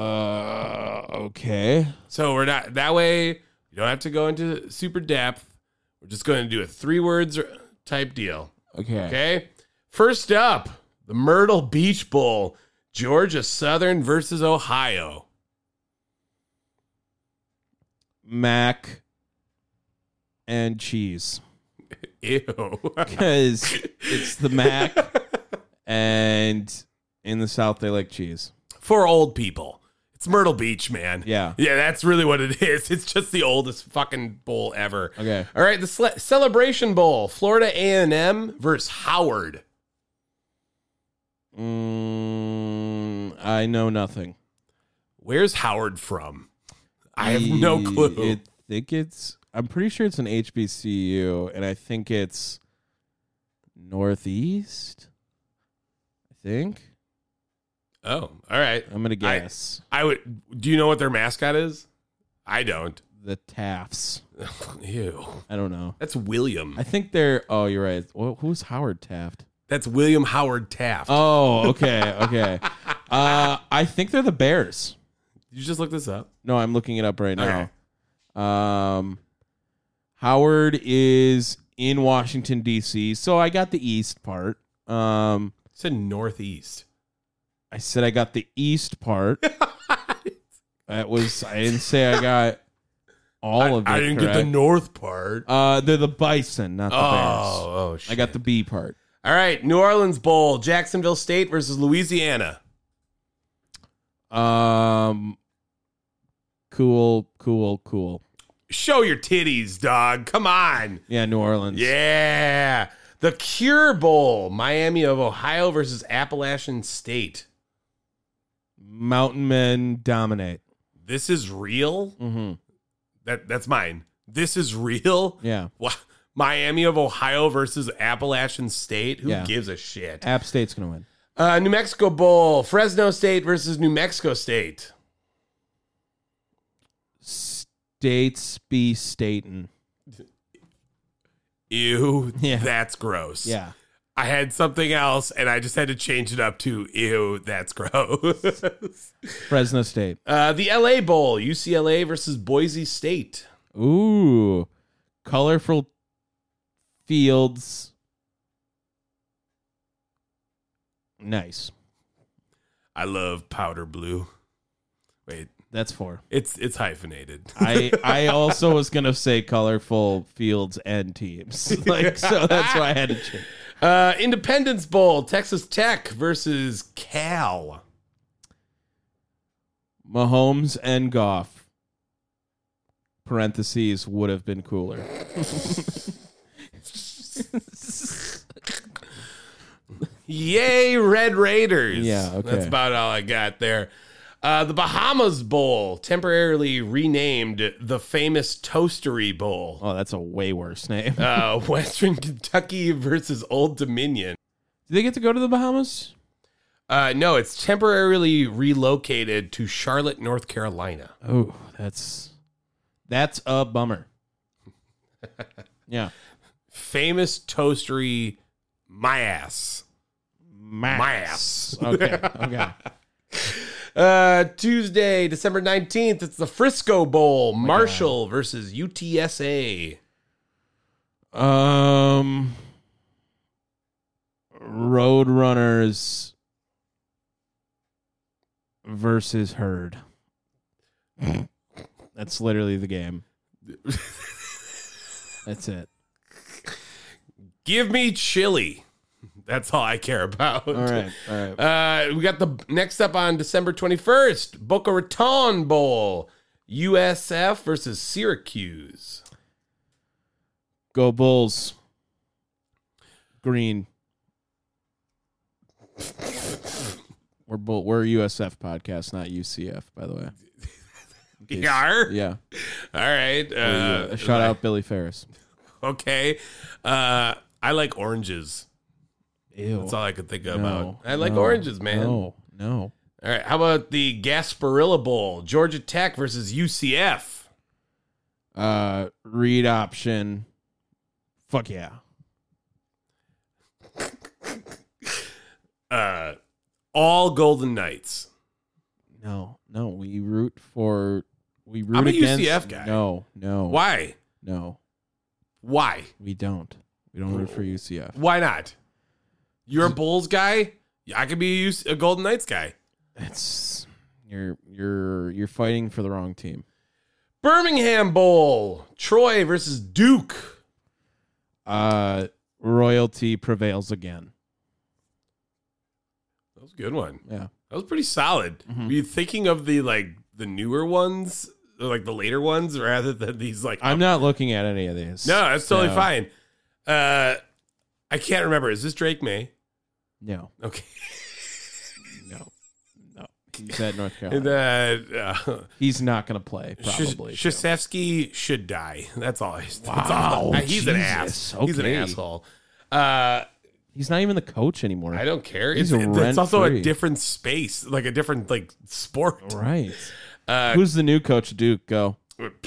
Okay. So we're not, that way you don't have to go into super depth. We're just going to do a 3 words type deal. Okay. Okay. First up, the Myrtle Beach Bowl, Georgia Southern versus Ohio. Mac and cheese. Ew. Because it's the Mac, and in the South, they like cheese. For old people. It's Myrtle Beach, man. Yeah. Yeah, that's really what it is. It's just the oldest fucking bowl ever. Okay. All right, the Celebration Bowl, Florida A&M versus Howard. I know nothing. Where's Howard from? I have no clue. I'm pretty sure it's an HBCU, and I think it's Northeast. I think. Oh, all right. I'm gonna guess. I would. Do you know what their mascot is? I don't. The Tafts. Ew. I don't know. That's William. I think they're. Oh, you're right. Well, who's Howard Taft? That's William Howard Taft. Oh, okay, okay. I think they're the Bears. Did you just look this up? No, I'm looking it up right now. Okay. Howard is in Washington, D.C., so I got the East part. It said Northeast. I said I got the East part. I didn't say I got all of it. I didn't correct. get the North part. They're the Bison, not the Bears. Oh, shit. I got the B part. All right, New Orleans Bowl, Jacksonville State versus Louisiana. Cool. Show your titties, dog. Come on. Yeah, New Orleans. Yeah. The Cure Bowl, Miami of Ohio versus Appalachian State. Mountain Men dominate. This is real? Mm-hmm. That's mine. This is real? Yeah. What? Miami of Ohio versus Appalachian State? Who Yeah. gives a shit? App State's going to win. New Mexico Bowl, Fresno State versus New Mexico State. States be statin'. Ew, Yeah. that's gross. Yeah. I had something else, and I just had to change it up to ew, that's gross. Fresno State. The LA Bowl, UCLA versus Boise State. Ooh. Colorful fields. Nice. I love powder blue. Wait, That's 4. it's hyphenated. I also was gonna say colorful fields and teams. So that's why I had to change. Independence Bowl, Texas Tech versus Cal. Mahomes and Goff. Parentheses would have been cooler. Yay, Red Raiders. Yeah, okay. That's about all I got there. The Bahamas Bowl, temporarily renamed the famous Toastery Bowl. Oh, that's a way worse name. Western Kentucky versus Old Dominion. Did they get to go to the Bahamas? No, it's temporarily relocated to Charlotte, North Carolina. Oh, that's a bummer. Yeah. Famous Toastery, my ass. My ass. Okay. Okay. Tuesday, December 19th, it's the Frisco Bowl, Marshall versus UTSA. Roadrunners versus Herd. That's literally the game. That's it. Give me chili. That's all I care about. All right. We got the next up on December 21st, Boca Raton Bowl, USF versus Syracuse. Go Bulls. Green. We're a USF podcast, not UCF, by the way. Yeah. Yeah. All right. Shout out Billy Ferris. Okay. I like oranges. Ew. That's all I could think No, about. I like no, oranges, man. No. All right. How about the Gasparilla Bowl, Georgia Tech versus UCF? Read option. Fuck yeah. All Golden Knights. No. We root I'm a against UCF guy. No. Why? No. Why? We don't root for UCF. Why not? You're a Bulls guy. I could be a Golden Knights guy. It's you're fighting for the wrong team. Birmingham Bowl, Troy versus Duke. Royalty prevails again. That was a good one. Yeah. That was pretty solid. Were you thinking of the newer ones, or like the later ones, rather than these like? I'm not looking at any of these. No, that's totally fine. I can't remember. Is this Drake May? No. Okay. No. He's at North And Carolina. He's not going to play, probably. Krzyzewski should die. That's all. Wow. He's an Jesus. ass. Okay. He's an asshole. He's not even the coach anymore. I don't care. He's It's also a rent-free. different space, like a different sport. Right. Who's the new coach of Duke? Go.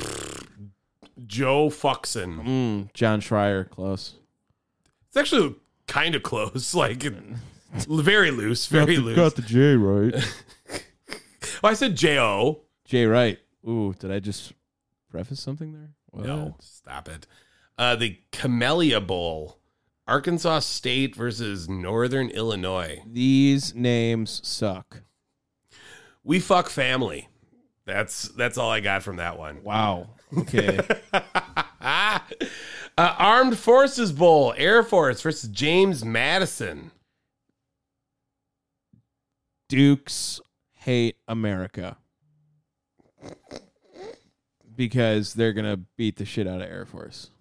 Joe Fuxson. John Schreier. Close. It's actually kind of close. Like very loose. Very loose. Got the J right. Well, I said J-O. J right. Ooh, did I just preface something there? What? No, stop it. The Camellia Bowl. Arkansas State versus Northern Illinois. These names suck. We fuck family. That's all I got from that one. Wow. Okay. Armed Forces Bowl. Air Force versus James Madison. Dukes hate America because they're going to beat the shit out of Air Force.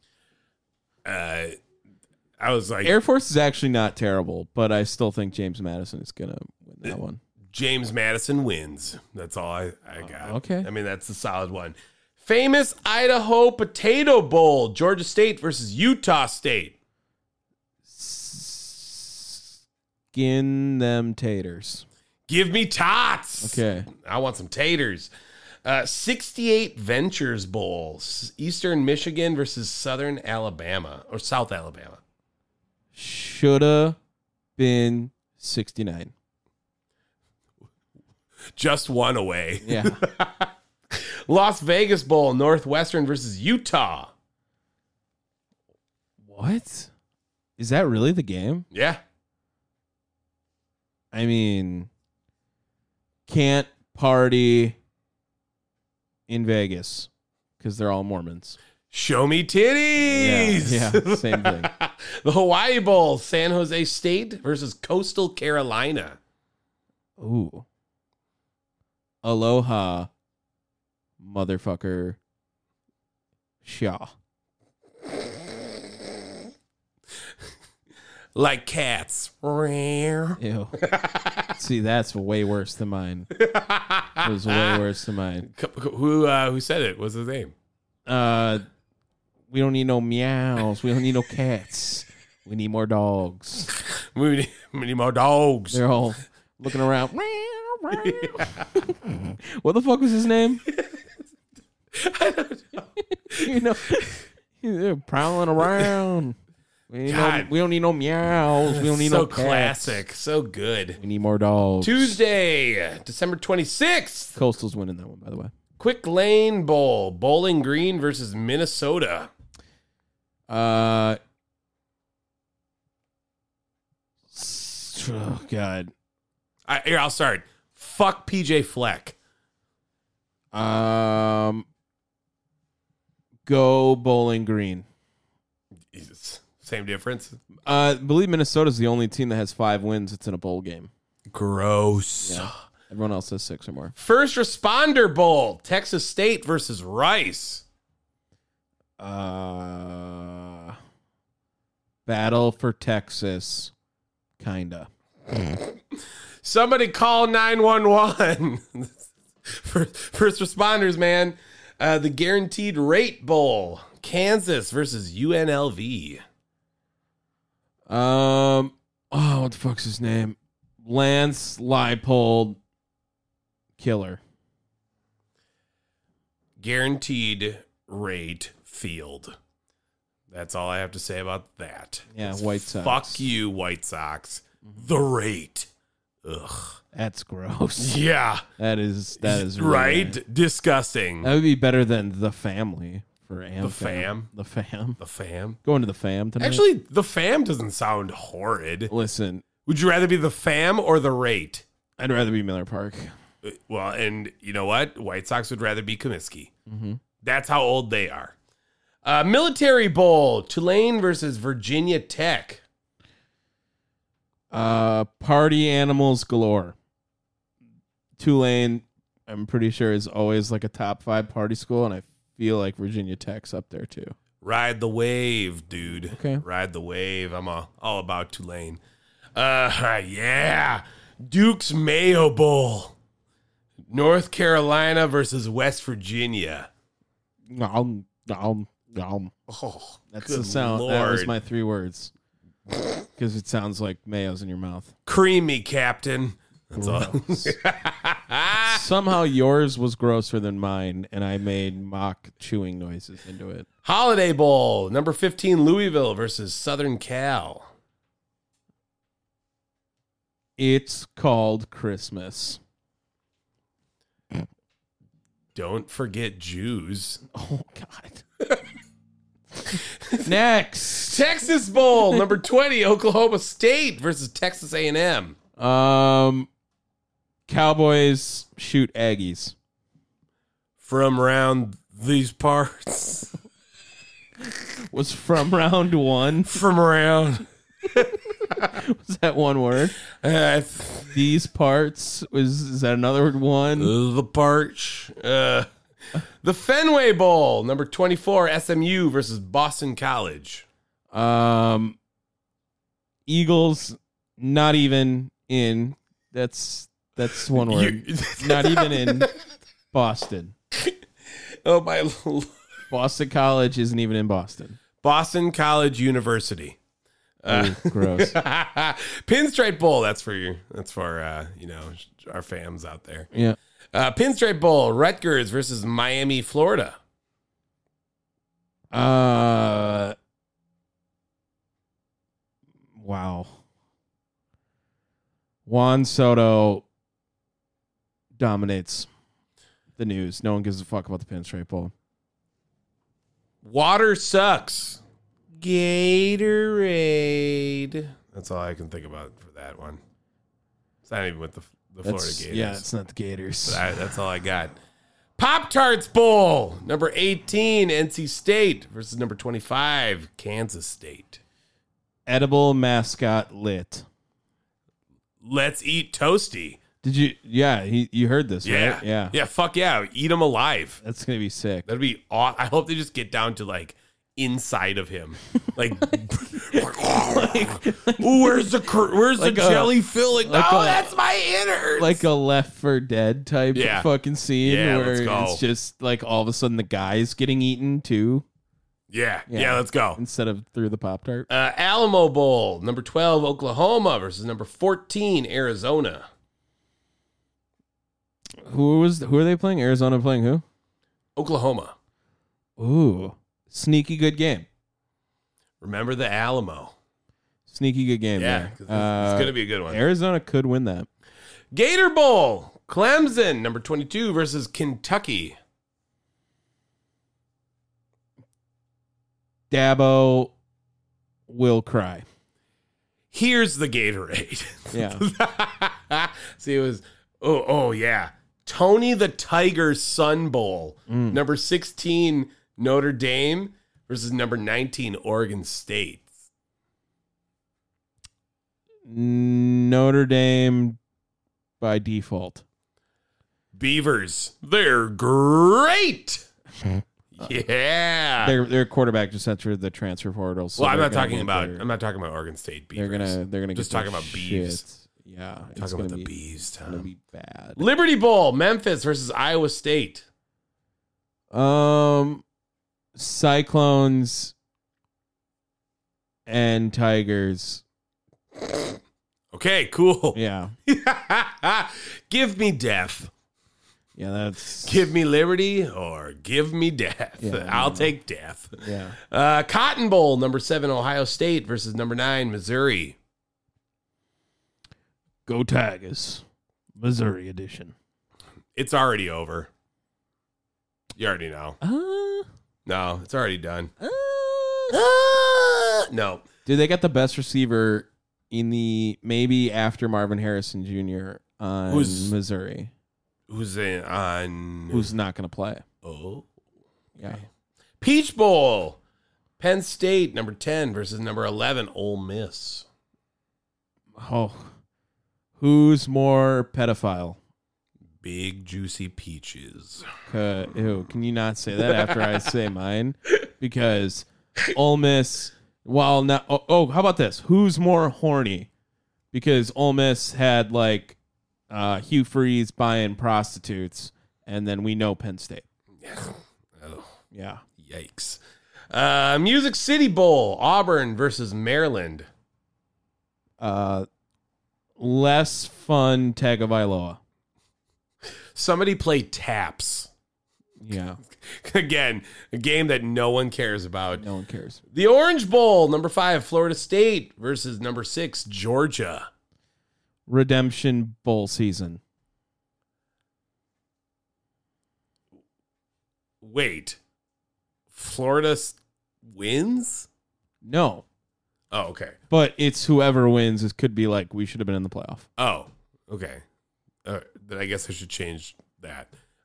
I was like, Air Force is actually not terrible, but I still think James Madison is going to win that one. James Madison wins. That's all I got. Okay. I mean, that's a solid one. Famous Idaho Potato Bowl. Georgia State versus Utah State. Skin them taters. Give me tots. Okay. I want some taters. 68 Ventures Bowl. Eastern Michigan versus Southern Alabama or South Alabama. Shoulda been 69. Just one away. Yeah. Las Vegas Bowl. Northwestern versus Utah. What? Is that really the game? Yeah. I mean, can't party in Vegas because they're all Mormons. Show me titties. Yeah, same thing. The Hawaii Bowl. San Jose State versus Coastal Carolina. Ooh. Aloha, motherfucker. Shaw. Like cats. Ew. See, that's way worse than mine. It was way worse than mine. Who said it? What's his name? We don't need no meows. We don't need no cats. We need more dogs. We need more dogs. They're all looking around. What the fuck was his name? I don't know. They're prowling around. We God. don't need no meows. We don't need So no cats. classic. So good. We need more dogs. Tuesday, December 26th. Coastal's winning that one, by the way. Quick Lane Bowl. Bowling Green versus Minnesota. Oh, God. Here, I'll start. Fuck PJ Fleck. Go Bowling Green. Same difference. I believe Minnesota's the only team that has 5 wins. It's in a bowl game. Gross. Yeah. Everyone else has 6 or more. First Responder Bowl, Texas State versus Rice. Battle for Texas, kinda. Somebody call 911. First responders, man. The Guaranteed Rate Bowl, Kansas versus UNLV. What the fuck's his name? Lance Leipold, killer. Guaranteed Rate Field. That's all I have to say about that. Yeah, White Sox. Fuck you, White Sox. The rate. Ugh. That's gross. Yeah. That is really right? bad. Disgusting. That would be better than The Family for AmFam. The Fam. The Fam. The Fam. Going to The Fam tonight. Actually, The Fam doesn't sound horrid. Listen, Would you rather be The Fam or The Rate? I'd rather be Miller Park. Well, and you know what? White Sox would rather be Comiskey. Mm-hmm. That's how old they are. Military Bowl, Tulane versus Virginia Tech. Party animals galore. Tulane, I'm pretty sure, is always like a top 5 party school, and I feel like Virginia Tech's up there too. Ride the wave, dude. Okay. Ride the wave. I'm all about Tulane. Yeah. Duke's Mayo Bowl. North Carolina versus West Virginia. Oh, that's the sound. Lord. That was my 3 words. Because it sounds like mayo's in your mouth. Creamy, Captain. That's all. Somehow yours was grosser than mine, and I made mock chewing noises into it. Holiday Bowl, number 15, Louisville versus Southern Cal. It's called Christmas. Don't forget Jews. Oh, God. Next. Texas Bowl, number 20, Oklahoma State versus Texas A&M. Cowboys shoot Aggies. From around these parts. Was from round 1. From around. Was that one word? These parts. Is that another one? The Parch. The Fenway Bowl, number 24, SMU versus Boston College. Eagles, not even in. That's one word. Not even in Boston. Oh, my. Boston College isn't even in Boston. Boston College University. Gross. Pinstripe Bowl. That's for our fams out there. Yeah. Pinstripe Bowl, Rutgers versus Miami, Florida. Wow. Juan Soto dominates the news. No one gives a fuck about the Pinstripe Bowl. Water sucks. Gatorade. That's all I can think about for that one. It's not even with the Florida Gators. Yeah, it's not the Gators. That's all I got. Pop-Tarts Bowl, number 18, NC State versus number 25, Kansas State. Edible mascot lit. Let's eat Toasty. Did you? Yeah, you heard this, Yeah. right? Yeah. Yeah, fuck yeah. Eat them alive. That's going to be sick. That'd be aw- I hope they just get down to like inside of him. Like, ooh, where's the jelly filling? That's my innards. Like a Left 4 Dead type fucking scene where let's go. it's just like all of a sudden the guy's getting eaten too. Yeah, let's go. Instead of through the Pop-Tart. Alamo Bowl, number 12, Oklahoma versus number 14, Arizona. Who are they playing? Arizona playing who? Oklahoma. Ooh. Sneaky good game. Remember the Alamo. Sneaky good game. Yeah, there. it's going to be a good one. Arizona could win that. Gator Bowl, Clemson, number 22 versus Kentucky. Dabo will cry. Here's the Gatorade. Yeah. See, it was, oh yeah. Tony the Tiger Sun Bowl. Number 16, Notre Dame versus number 19, Oregon State. Notre Dame by default. Beavers, they're great. Yeah. Their quarterback just entered the transfer portal. So Well, I'm they're not gonna talking get about. their- I'm not talking about Oregon State Beavers. They're gonna just get talking their about Beavs. shit. Yeah, it's Talking gonna about the be, Beavs. it's gonna Tom. be bad. Liberty Bowl, Memphis versus Iowa State. Cyclones and Tigers. Okay, cool. Yeah, Give me death. yeah, that's Give me liberty or give me death. Yeah, I'll take death. yeah. Cotton Bowl, number 7, Ohio State versus number 9, Missouri. Go Tigers, Missouri edition. It's already over. You already know. No, it's already done. No. Dude, they got the best receiver in the maybe after Marvin Harrison Jr. on Who's- Missouri, Who's in on? who's not going to play. Oh. Yeah, Peach Bowl. Penn State, number 10 versus number 11, Ole Miss. oh, who's more pedophile? Big juicy peaches. Ew, can you not say that after I say mine? Because Ole Miss, while not, how about this? Who's more horny? Because Ole Miss had like Hugh Freeze buying prostitutes, and then we know Penn State. Oh, Yeah. yikes. Music City Bowl, Auburn versus Maryland. Less fun Tagovailoa. Somebody play taps. Yeah, Again, a game that no one cares about. no one cares. The Orange Bowl, number 5, Florida State versus number 6, Georgia. Redemption bowl season. Wait. Florida wins? No, Oh, okay. but it's whoever wins. It could be like we should have been in the playoff. Oh, okay. Then I guess I should change that.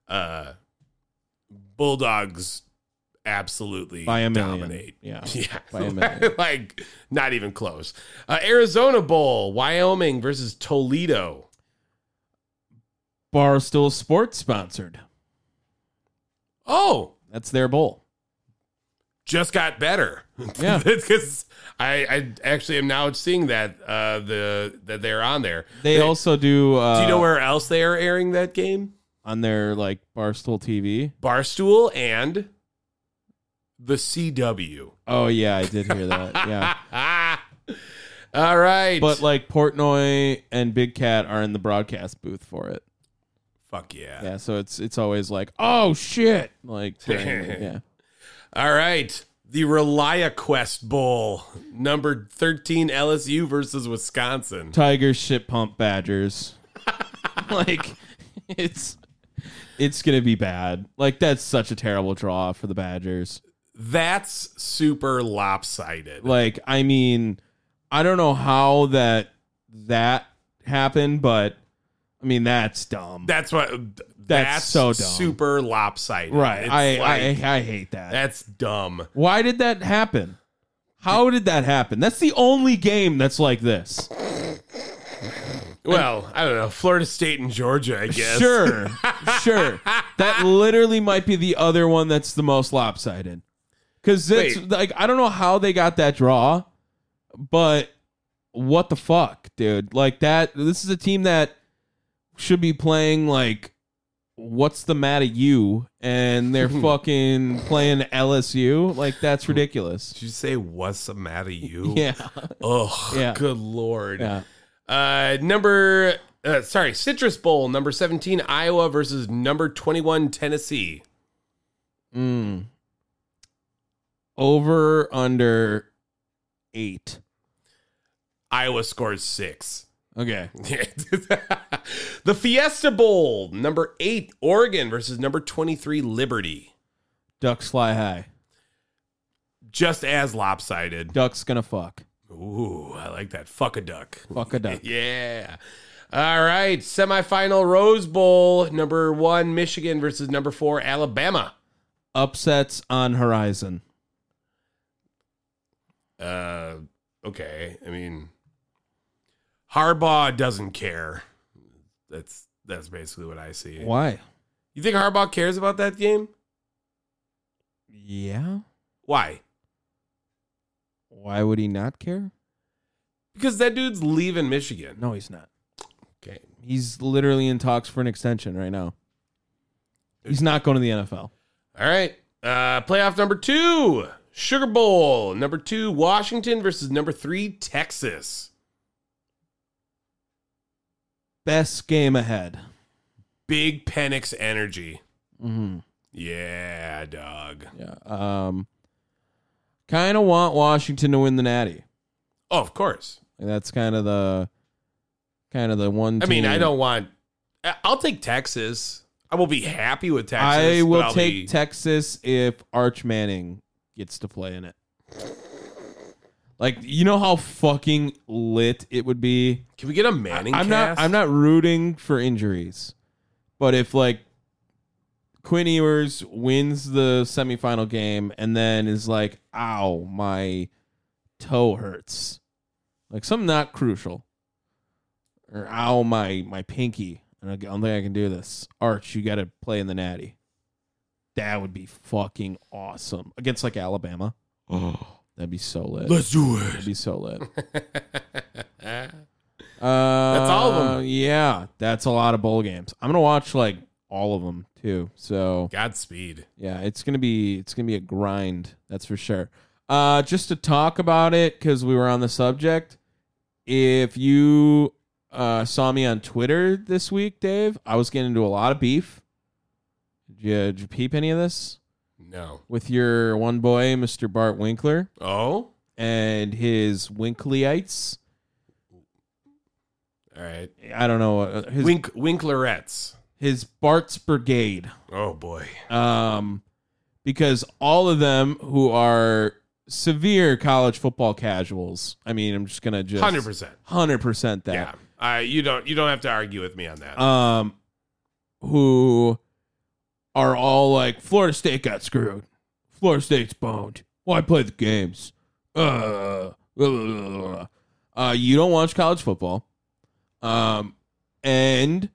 Bulldogs absolutely By a million. dominate. Yeah. Yeah. By a million. Like, not even close. Arizona Bowl, Wyoming versus Toledo. Barstool Sports sponsored. Oh, That's their bowl. just got better. Yeah. Because I actually am now seeing that that they're on there. They also do. Do you know where else they are airing that game? on their like Barstool TV? Barstool and the CW. Oh yeah, I did hear that. Yeah, All right. but like Portnoy and Big Cat are in the broadcast booth for it. Fuck yeah. Yeah, so it's always like, oh shit, like yeah. All right. The ReliaQuest Bowl, number 13 LSU versus Wisconsin. Tigers shit pump Badgers. Like it's gonna be bad. Like that's such a terrible draw for the Badgers. That's super lopsided. Like I mean, I don't know how that happened, but I mean that's dumb. That's what. That's so dumb. Super lopsided. Right. It's I hate that. That's dumb. Why did that happen? How did that happen? That's the only game that's like this. Well, I don't know. Florida State and Georgia, I guess. Sure. Sure. That literally might be the other one that's the most lopsided. Because it's Wait. like, I don't know how they got that draw, but what the fuck, dude? Like that, this is a team that should be playing like, what's the matter you? And they're fucking playing LSU. Like that's ridiculous. Did you say what's the matter, you? Yeah. Oh, Yeah. good Lord. Yeah. Citrus Bowl, number 17, Iowa versus number 21, Tennessee. Over under 8. Iowa scores 6. Okay. The Fiesta Bowl, number 8, Oregon versus number 23, Liberty. Ducks fly high. Just as lopsided. Duck's gonna fuck. Ooh, I like that. Fuck a duck. Fuck a duck. Yeah. All right, semifinal Rose Bowl, number 1 Michigan versus number 4 Alabama. Upsets on horizon. Okay. I mean, Harbaugh doesn't care. That's basically what I see. Why? You think Harbaugh cares about that game? Yeah. Why? Why would he not care? Because that dude's leaving Michigan. No, he's not. Okay. He's literally in talks for an extension right now. He's not going to the NFL. All right. Playoff number 2, Sugar Bowl. Number 2, Washington versus number 3, Texas. Best game ahead. Big Penix energy. Mm-hmm. Yeah, dog. Yeah. Kind of want Washington to win the Natty. Oh, of course. That's kind of the one. I mean, team. I don't want. I'll take Texas. I will be happy with Texas. I will but take Texas if Arch Manning gets to play in it. Like, you know how fucking lit it would be. Can we get a Manning cast? I'm not rooting for injuries, but if like Quinn Ewers wins the semifinal game and then is like, "Ow, my toe hurts," like something not crucial, or "Ow, my pinky," and I don't think I can do this. Arch, you got to play in the Natty. That would be fucking awesome against like Alabama. Oh, that'd be so lit. Let's do it. That'd be so lit. That's all of them. Yeah, that's a lot of bowl games. I'm gonna watch like all of them too. So Godspeed. yeah, it's gonna be a grind. That's for sure. Just to talk about it because we were on the subject. If you saw me on Twitter this week, Dave, I was getting into a lot of beef. Did you peep any of this? No. With your one boy, Mr. Bart Winkler, Oh? and his Winklyites. All right. I don't know. His Winklerettes. his Bart's Brigade. Oh, boy. Because all of them who are severe college football casuals. I mean, I'm just gonna 100% that. Yeah. You don't have to argue with me on that. Who are all like, Florida State got screwed. Florida State's boned. Why play the games? You don't watch college football. And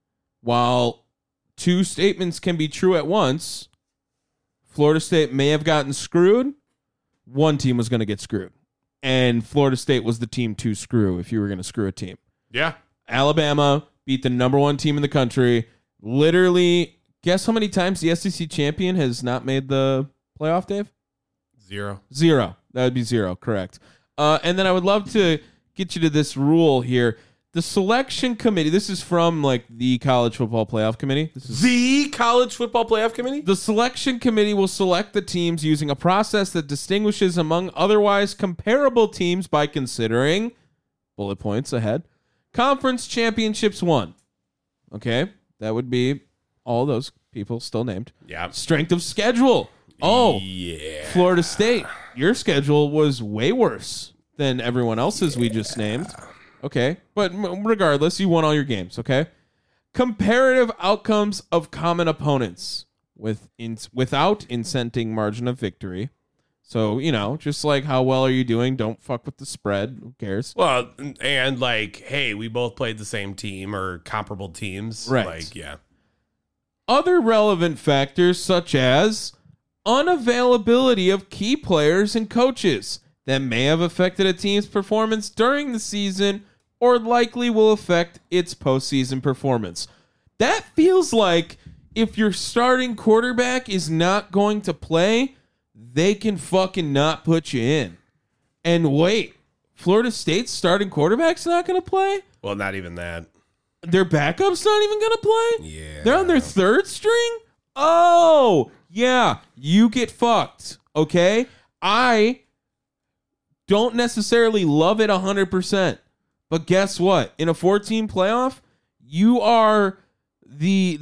while two statements can be true at once, Florida State may have gotten screwed. One team was going to get screwed. And Florida State was the team to screw if you were going to screw a team. Yeah. Alabama beat the number 1 team in the country. Literally, guess how many times the SEC champion has not made the playoff, Dave? 0. 0. That would be 0, correct. And then I would love to get you to this rule here. The selection committee, this is from like the College Football Playoff Committee. This is The College Football Playoff Committee? The selection committee will select the teams using a process that distinguishes among otherwise comparable teams by considering, bullet points ahead, conference championships won. Okay, that would be all those people still named. Yeah. Strength of schedule. Oh, yeah. Florida State, your schedule was way worse than everyone else's we just named. Okay, but regardless, you won all your games, okay? Comparative outcomes of common opponents without incenting margin of victory. So, just like how well are you doing? Don't fuck with the spread. Who cares? Well, and like, hey, we both played the same team or comparable teams. Right. Like, yeah. Other relevant factors such as unavailability of key players and coaches that may have affected a team's performance during the season or likely will affect its postseason performance. That feels like if your starting quarterback is not going to play, they can fucking not put you in. And wait, Florida State's starting quarterback's not going to play? Well, not even that. Their backup's not even going to play? Yeah. They're on their third string? Oh, yeah, you get fucked, okay? I don't necessarily love it 100%, but guess what? In a 14 playoff, you are the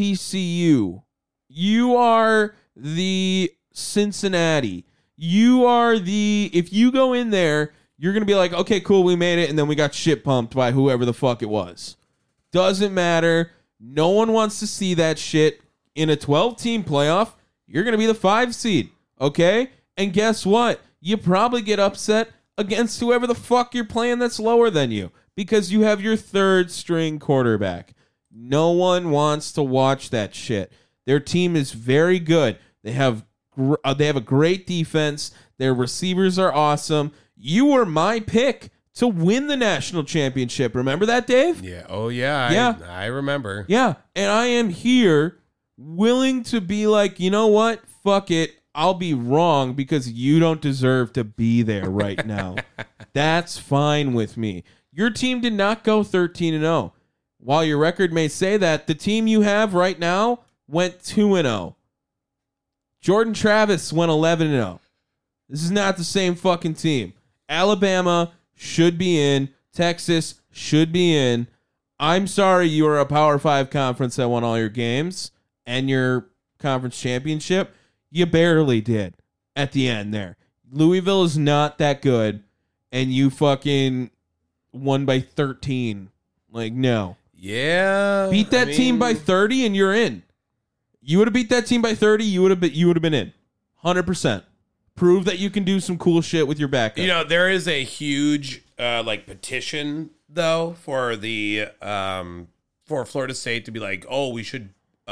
TCU. You are the Cincinnati. You are if you go in there, you're going to be like, okay, cool, we made it, and then we got shit pumped by whoever the fuck it was. Doesn't matter. No one wants to see that shit. In a 12-team playoff, you're going to be the 5 seed, okay? And guess what? You probably get upset against whoever the fuck you're playing that's lower than you because you have your 3rd-string quarterback. No one wants to watch that shit. Their team is very good. They have a great defense. Their receivers are awesome. You were my pick to win the national championship. Remember that, Dave? Yeah. Oh, yeah. Yeah. I remember. Yeah. And I am here willing to be like, you know what? Fuck it. I'll be wrong because you don't deserve to be there right now. That's fine with me. Your team did not go 13-0. While your record may say that, the team you have right now went 2-0. Jordan Travis went 11-0. This is not the same fucking team. Alabama should be in. Texas should be in. I'm sorry you were a Power 5 conference that won all your games and your conference championship. You barely did at the end there. Louisville is not that good, and you fucking won by 13. Like, no. Yeah. Beat that team by 30 and you're in. You would have beat that team by 30, you would have been in. 100%. Prove that you can do some cool shit with your backup. You know, there is a huge petition though for the for Florida State to be like, "Oh, we should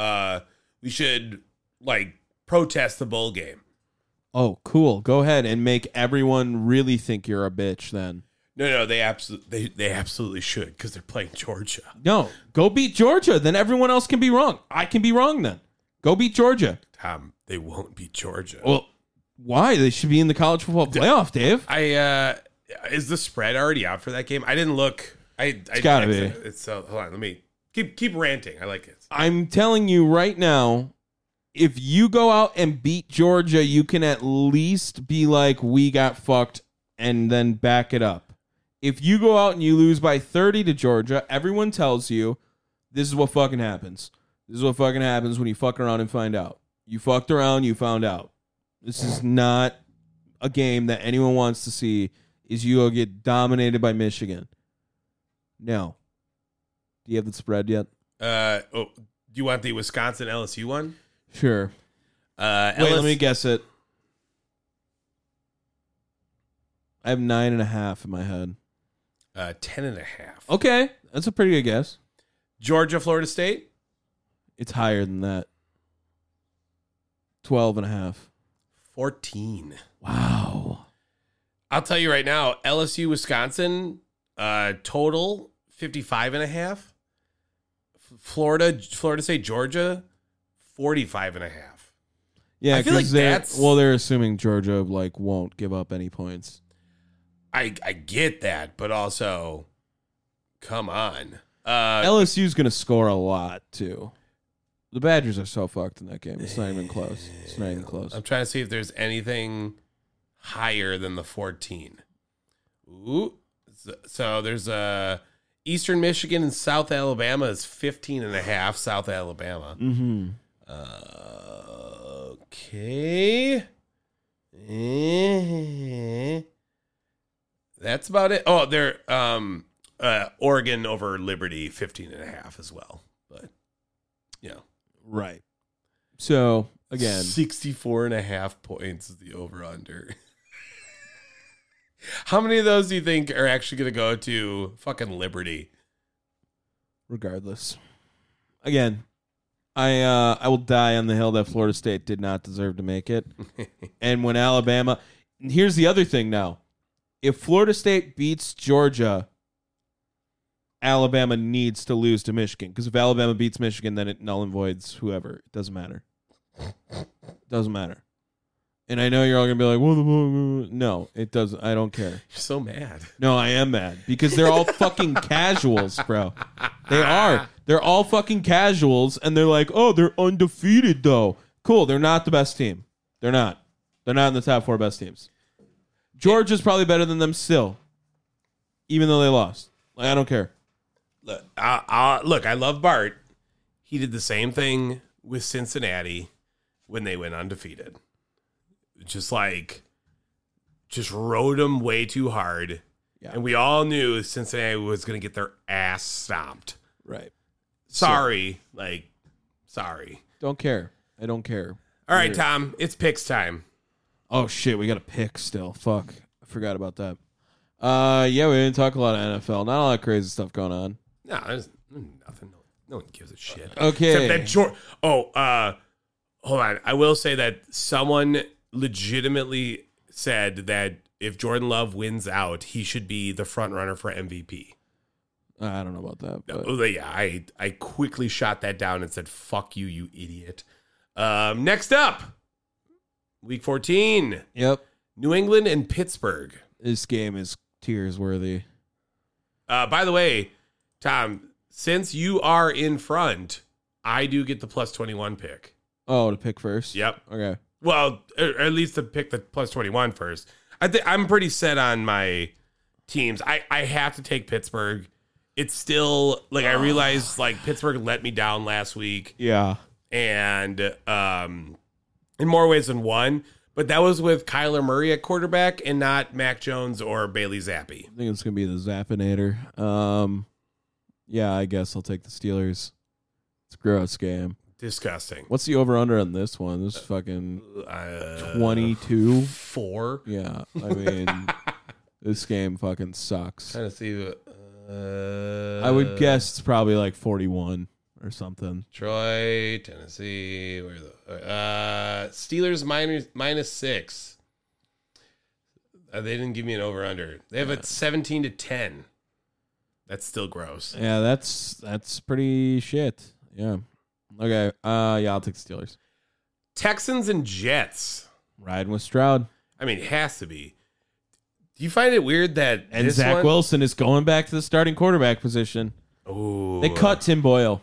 like protest the bowl game." Oh, cool. Go ahead and make everyone really think you're a bitch then. No, they absolutely should because they're playing Georgia. No, go beat Georgia. Then everyone else can be wrong. I can be wrong then. Go beat Georgia. Tom, they won't beat Georgia. Well, why? They should be in the college football playoff, Dave. Is the spread already out for that game? I didn't look. It's gotta be. It's hold on. Let me keep ranting. I like it. I'm telling you right now, if you go out and beat Georgia, you can at least be like, we got fucked, and then back it up. If you go out and you lose by 30 to Georgia, everyone tells you this is what fucking happens. This is what fucking happens when you fuck around and find out. You fucked around, you found out. This is not a game that anyone wants to see, is you go get dominated by Michigan. No. Do you have the spread yet? Do you want the Wisconsin LSU one? Sure. Wait, let me guess it. I have 9.5 in my head. 10.5. Okay, that's a pretty good guess. Georgia, Florida State? It's higher than that. 12.5. 14. Wow. I'll tell you right now, LSU, Wisconsin, total 55.5. Florida State, Georgia, 45.5. Yeah, I feel like they're assuming Georgia won't give up any points. I get that, but also, come on. LSU's going to score a lot, too. The Badgers are so fucked in that game. It's not even close. It's not even close. I'm trying to see if there's anything higher than the 14. Ooh. So there's Eastern Michigan and South Alabama is 15.5. South Alabama. Mm-hmm. Okay. That's about it. Oh, they're Oregon over Liberty 15.5 as well. But right. So again, 64.5 points is the over under. How many of those do you think are actually going to go to fucking Liberty? Regardless, again, I will die on the hill that Florida State did not deserve to make it. And when Alabama, here's the other thing now. If Florida State beats Georgia, Alabama needs to lose to Michigan. Because if Alabama beats Michigan, then it null and voids whoever. It doesn't matter. Doesn't matter. And I know you're all going to be like, well, no, it doesn't. I don't care. You're so mad. No, I am mad. Because they're all fucking casuals, bro. They are. They're all fucking casuals. And they're like, oh, they're undefeated, though. Cool. They're not the best team. They're not. They're not in the top 4 best teams. Georgia's probably better than them still, even though they lost. I don't care. Look, I love Bart. He did the same thing with Cincinnati when they went undefeated. Just rode them way too hard. Yeah. And we all knew Cincinnati was going to get their ass stomped. Right. Sorry. Don't care. I don't care. All right, Tom. It's picks time. Oh, shit. We got a pick still. Fuck. I forgot about that. Yeah, we didn't talk a lot of NFL. Not a lot of crazy stuff going on. No, there's nothing. No one gives a shit. Okay. Except that hold on. I will say that someone legitimately said that if Jordan Love wins out, he should be the front runner for MVP. I don't know about that. But. Yeah, I quickly shot that down and said, "Fuck you, you idiot." Next up, Week 14. Yep. New England and Pittsburgh. This game is tears worthy. By the way, Tom, since you are in front, I do get the plus 21 pick. Oh, to pick first? Yep. Okay. Well, at least to pick the plus 21 first. I'm pretty set on my teams. I have to take Pittsburgh. It's still, like, I realized, like, Pittsburgh let me down last week. Yeah. And in more ways than one. But that was with Kyler Murray at quarterback and not Mac Jones or Bailey Zappi. I think it's going to be the Zappinator. Yeah, I guess I'll take the Steelers. It's a gross game. Disgusting. What's the over-under on this one? This is fucking 22? 4. Yeah, I mean, this game fucking sucks. Trying to see. I would guess it's probably like 41 or something. Troy, Tennessee. Where the Steelers -6. They didn't give me an over/under. They have it 17-10. That's still gross. Yeah, that's pretty shit. Yeah. Okay. Yeah, I'll take the Steelers. Texans and Jets. Riding with Stroud. I mean, it has to be. Do you find it weird that Zach Wilson is going back to the starting quarterback position? Oh, they cut Tim Boyle.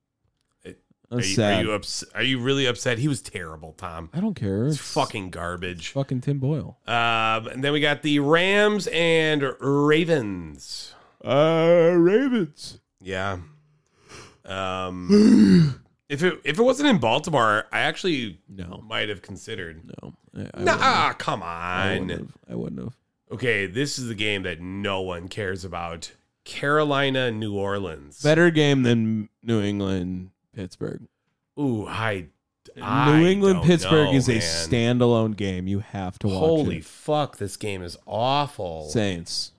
Are you really upset? He was terrible, Tom. I don't care. It's fucking garbage. Fucking Tim Boyle. And then we got the Rams and Ravens. Ravens. Yeah. If it wasn't in Baltimore, I actually might have considered. No. Come on. I wouldn't have. Okay, this is the game that no one cares about. Carolina, New Orleans. Better game than New England, Pittsburgh. Ooh, New England, Pittsburgh is man. a standalone game. You have to watch it. Holy fuck, this game is awful. Saints.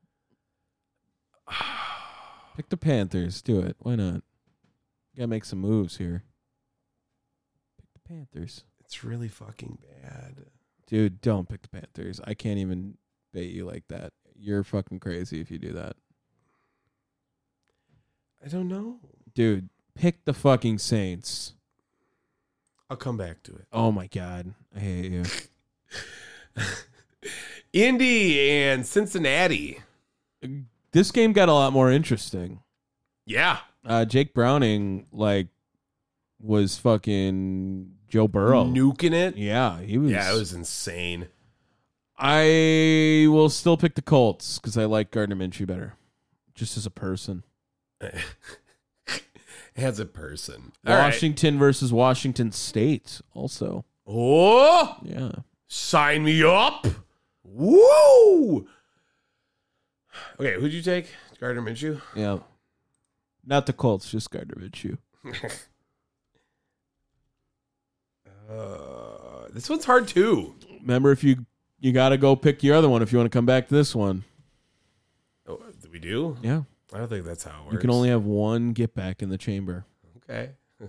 Pick the Panthers. Do it. Why not? Gotta make some moves here. Pick the Panthers. It's really fucking bad. Dude, don't pick the Panthers. I can't even bait you like that. You're fucking crazy if you do that. I don't know. Dude, pick the fucking Saints. I'll come back to it. Oh my God. I hate you. Indy and Cincinnati. This game got a lot more interesting. Yeah. Jake Browning, was fucking Joe Burrow. Nuking it? Yeah, he was. Yeah, it was insane. I will still pick the Colts because I like Gardner Minshew better, just as a person. As a person. Washington versus Washington State also. Oh! Yeah. Sign me up. Woo! Okay, who'd you take? Gardner Minshew? Yeah. Not the Colts, just Gardner Minshew. This one's hard too. Remember, if you got to go pick your other one if you want to come back to this one. Oh, we do? Yeah. I don't think that's how it works. You can only have one get back in the chamber. Okay.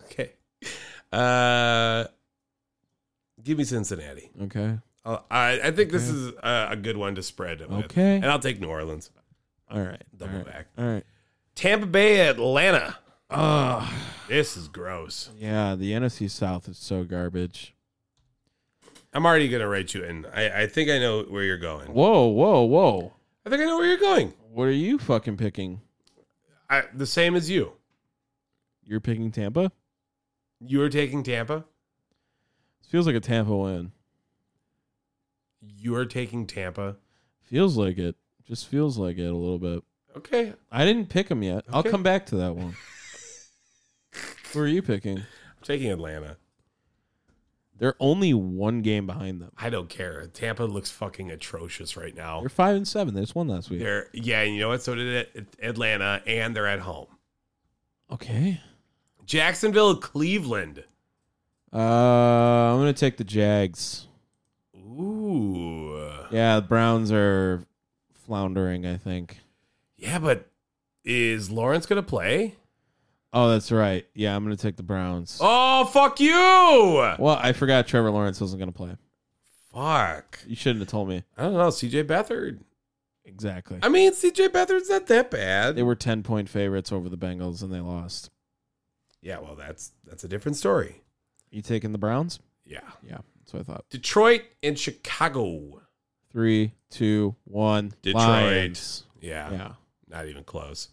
Give me Cincinnati. Okay. I think this is a good one to spread it with. Okay. And I'll take New Orleans. All right. Double back. All right. Tampa Bay, Atlanta. Oh, This is gross. yeah. The NFC South is so garbage. I'm already going to write you in. I think I know where you're going. Whoa. I think I know where you're going. What are you fucking picking? The same as you. You're picking Tampa? You were taking Tampa. This feels like a Tampa win. You are taking Tampa. Feels like it. Just feels like it a little bit. Okay. I didn't pick them yet. I'll Okay. come back to that one. Who are you picking? I'm taking Atlanta. They're only one game behind them. I don't care. Tampa looks fucking atrocious right now. They're 5-7. They just won last week. And you know what? So did Atlanta, and they're at home. Okay. Jacksonville, Cleveland. I'm gonna take the Jags. Ooh. Yeah, the Browns are floundering, I think. Yeah, but is Lawrence going to play? Oh, that's right. Yeah, I'm gonna take the Browns. Oh, fuck you. Well, I forgot Trevor Lawrence wasn't gonna play. Fuck. You shouldn't have told me. I don't know. CJ Beathard. Exactly. I mean, CJ Beathard's not that bad. They were 10-point favorites over the Bengals, and they lost. Yeah, well, that's a different story. You taking the Browns? Yeah. Yeah, that's what I thought. Detroit and Chicago. 3, 2, 1. Detroit. Lions. Yeah. Yeah. Not even close.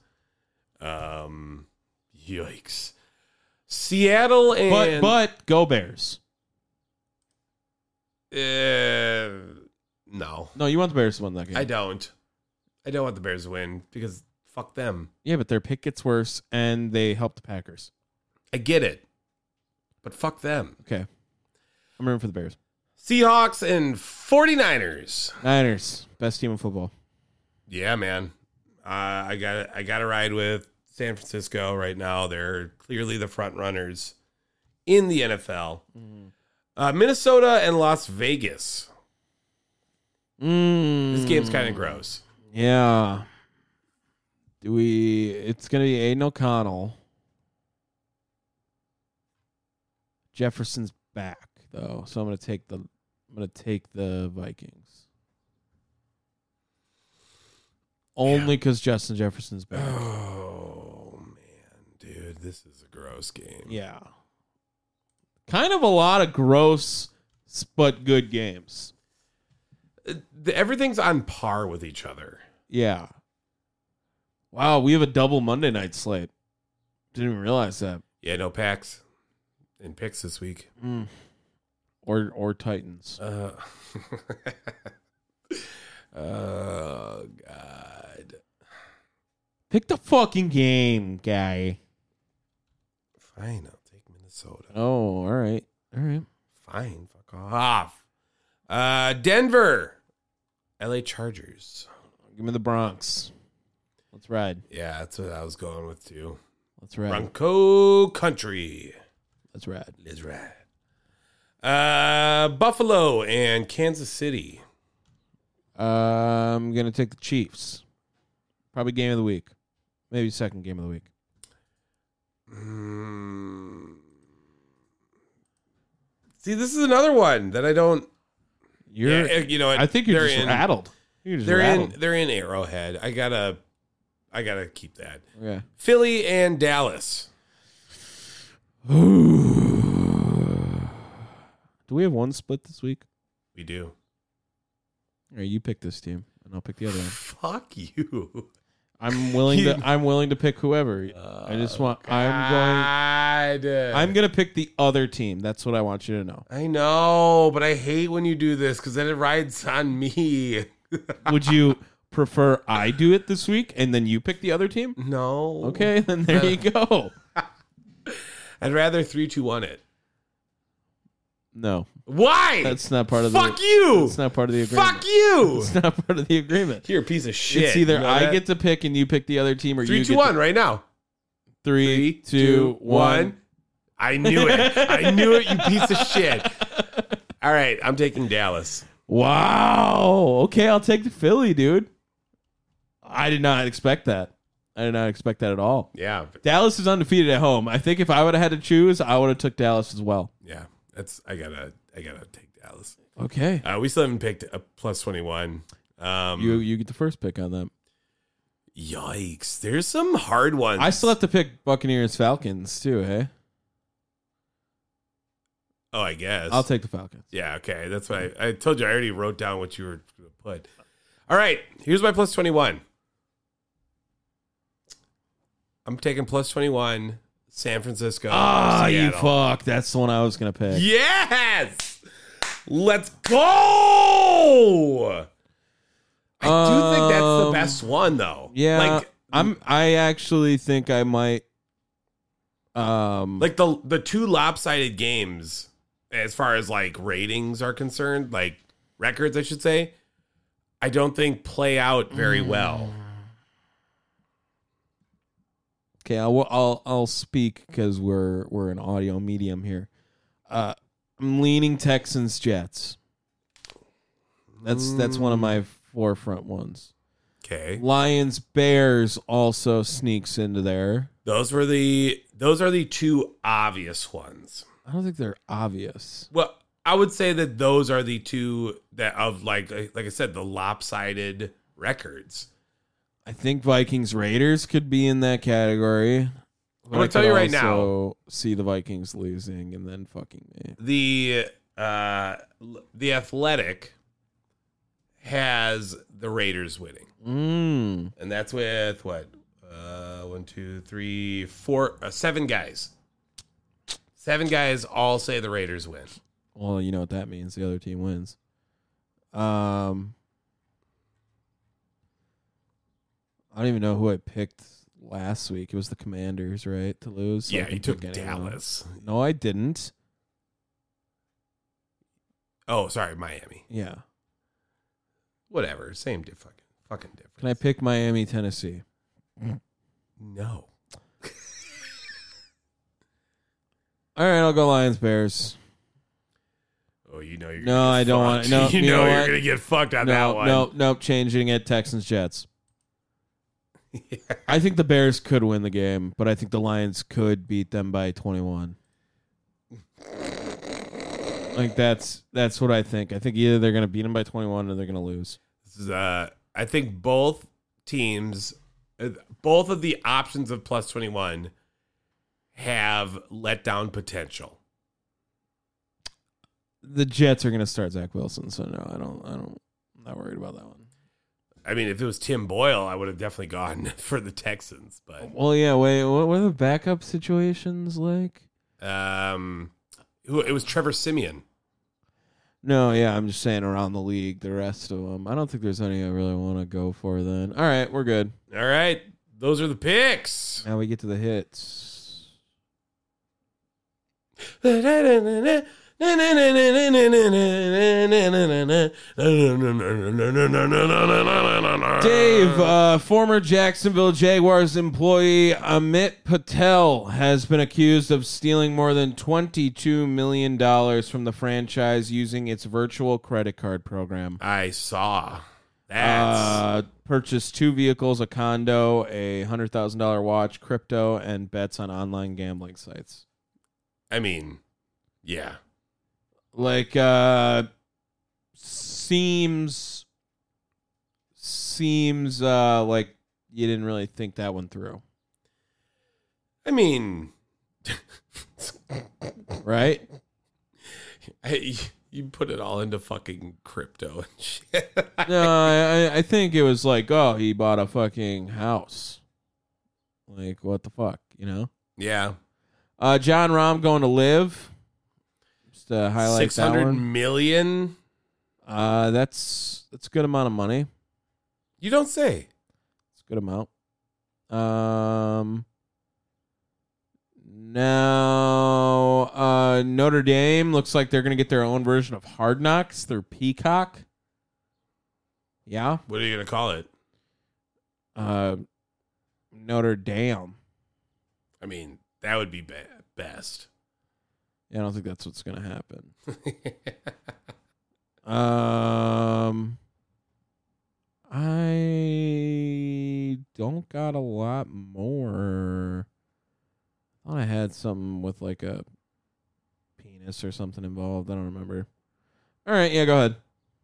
Yikes. Seattle and But go Bears. no. No, you want the Bears to win that game. I don't want the Bears to win because fuck them. Yeah, but their pick gets worse, and they help the Packers. I get it. But fuck them. Okay. I'm rooting for the Bears. Seahawks and 49ers. Niners, best team in football. Yeah, man. I got to ride with San Francisco right now. They're clearly the front runners in the NFL. Minnesota and Las Vegas. This game's kind of gross. Yeah. It's going to be Aiden O'Connell. Jefferson's back though, so I'm going to take the Vikings. Only because Justin Jefferson's back. Oh man, dude, this is a gross game. Yeah. Kind of a lot of gross but good games. Everything's on par with each other. Yeah. Wow, we have a double Monday night slate. Didn't even realize that. Yeah, no packs and picks this week. Or Titans. Oh God. Pick the fucking game, guy. Fine, I'll take Minnesota. Oh, all right. All right. Fine, fuck off. Denver, LA Chargers. Give me the Bronx. Let's ride. Yeah, that's what I was going with too. Let's ride. Bronco Country. Let's ride. Let's ride. Buffalo and Kansas City. I'm going to take the Chiefs. Probably game of the week. Maybe second game of the week. See, this is another one that I don't. You know, I think you're just rattled. They're in Arrowhead. I gotta keep that. Okay. Philly and Dallas. Do we have one split this week? We do. All right, you pick this team, and I'll pick the other one. Fuck you. I'm willing to pick whoever. I just want. I'm gonna pick the other team. That's what I want you to know. I know, but I hate when you do this because then it rides on me. Would you prefer I do it this week and then you pick the other team? No. Okay, then there you go. I'd rather 3-2-1 it. No. Why? That's not part of Fuck you. It's not part of the agreement. Fuck you. It's not part of the agreement. You're a piece of shit. It's either you know I that? get to pick and you pick the other team, or 3-2-1 right now. 3, 2, 1. I knew it. I knew it, you piece of shit. All right, I'm taking Dallas. Wow. Okay, I'll take the Philly, dude. I did not expect that. I did not expect that at all. Yeah. Dallas is undefeated at home. I think if I would have had to choose, I would have took Dallas as well. Yeah. I gotta take Dallas. Okay. We still haven't picked a plus 21. You get the first pick on that. Yikes. There's some hard ones. I still have to pick Buccaneers Falcons too, hey? Oh, I guess. I'll take the Falcons. Yeah, okay. That's what I told you. I already wrote down what you were going to put. All right. Here's my plus 21. I'm taking plus 21, San Francisco. Ah, you Seattle. fuck. That's the one I was going to pick. Yes! Let's go! I do think that's the best one, though. Yeah. Like, I actually think I might. Like the two lopsided games, as far as like ratings are concerned, like records, I should say, I don't think play out very well. Okay, I'll speak because we're an audio medium here. I'm leaning Texans Jets. That's one of my forefront ones. Okay. Lions Bears also sneaks into there. Those are the two obvious ones. I don't think they're obvious. Well, I would say that those are the two that of like I said, the lopsided records. I think Vikings Raiders could be in that category. I'm gonna tell you right now. See the Vikings losing and then fucking me. The Athletic has the Raiders winning, and that's with what 1, 2, 3, 4, 7 guys. 7 guys all say the Raiders win. Well, you know what that means. The other team wins. I don't even know who I picked last week. It was the Commanders, right, to lose? So yeah, you took Dallas. No, I didn't. Oh, sorry, Miami. Yeah. Whatever, same fucking difference. Can I pick Miami, Tennessee? No. All right, I'll go Lions, Bears. Oh, you know you're No, gonna I get don't fucked. want. No, you know you're what? gonna get fucked on that one. Nope. Changing it. Texans, Jets. Yeah. I think the Bears could win the game, but I think the Lions could beat them by 21. Like that's what I think. I think either they're going to beat them by 21 or they're going to lose. This is, I think both teams, both of the options of plus 21 have letdown potential. The Jets are going to start Zach Wilson, so no, I'm not worried about that one. I mean, if it was Tim Boyle, I would have definitely gone for the Texans. But well, yeah. Wait, what are the backup situations like? It was Trevor Siemian. No, yeah, I'm just saying around the league, the rest of them. I don't think there's any I really want to go for then. All right, we're good. All right, those are the picks. Now we get to the hits. Dave, former Jacksonville Jaguars employee Amit Patel has been accused of stealing more than $22 million from the franchise using its virtual credit card program. I saw that. Purchased 2 vehicles, a condo, a $100,000 watch, crypto, and bets on online gambling sites. I mean, yeah. Like, seems like you didn't really think that one through. I mean, right? You put it all into fucking crypto and shit. No, I think it was like, oh, he bought a fucking house. Like, what the fuck, you know? Yeah. John Rahm going to live. Just to highlight that $600 one. million. That's a good amount of money. You don't say. It's a good amount. Now, Notre Dame looks like they're going to get their own version of Hard Knocks. Their Peacock. Yeah. What are you going to call it? Notre Dame. I mean, that would be best. Yeah, I don't think that's what's going to happen. I don't got a lot more. I thought I had something with like a penis or something involved. I don't remember. All right, yeah, go ahead.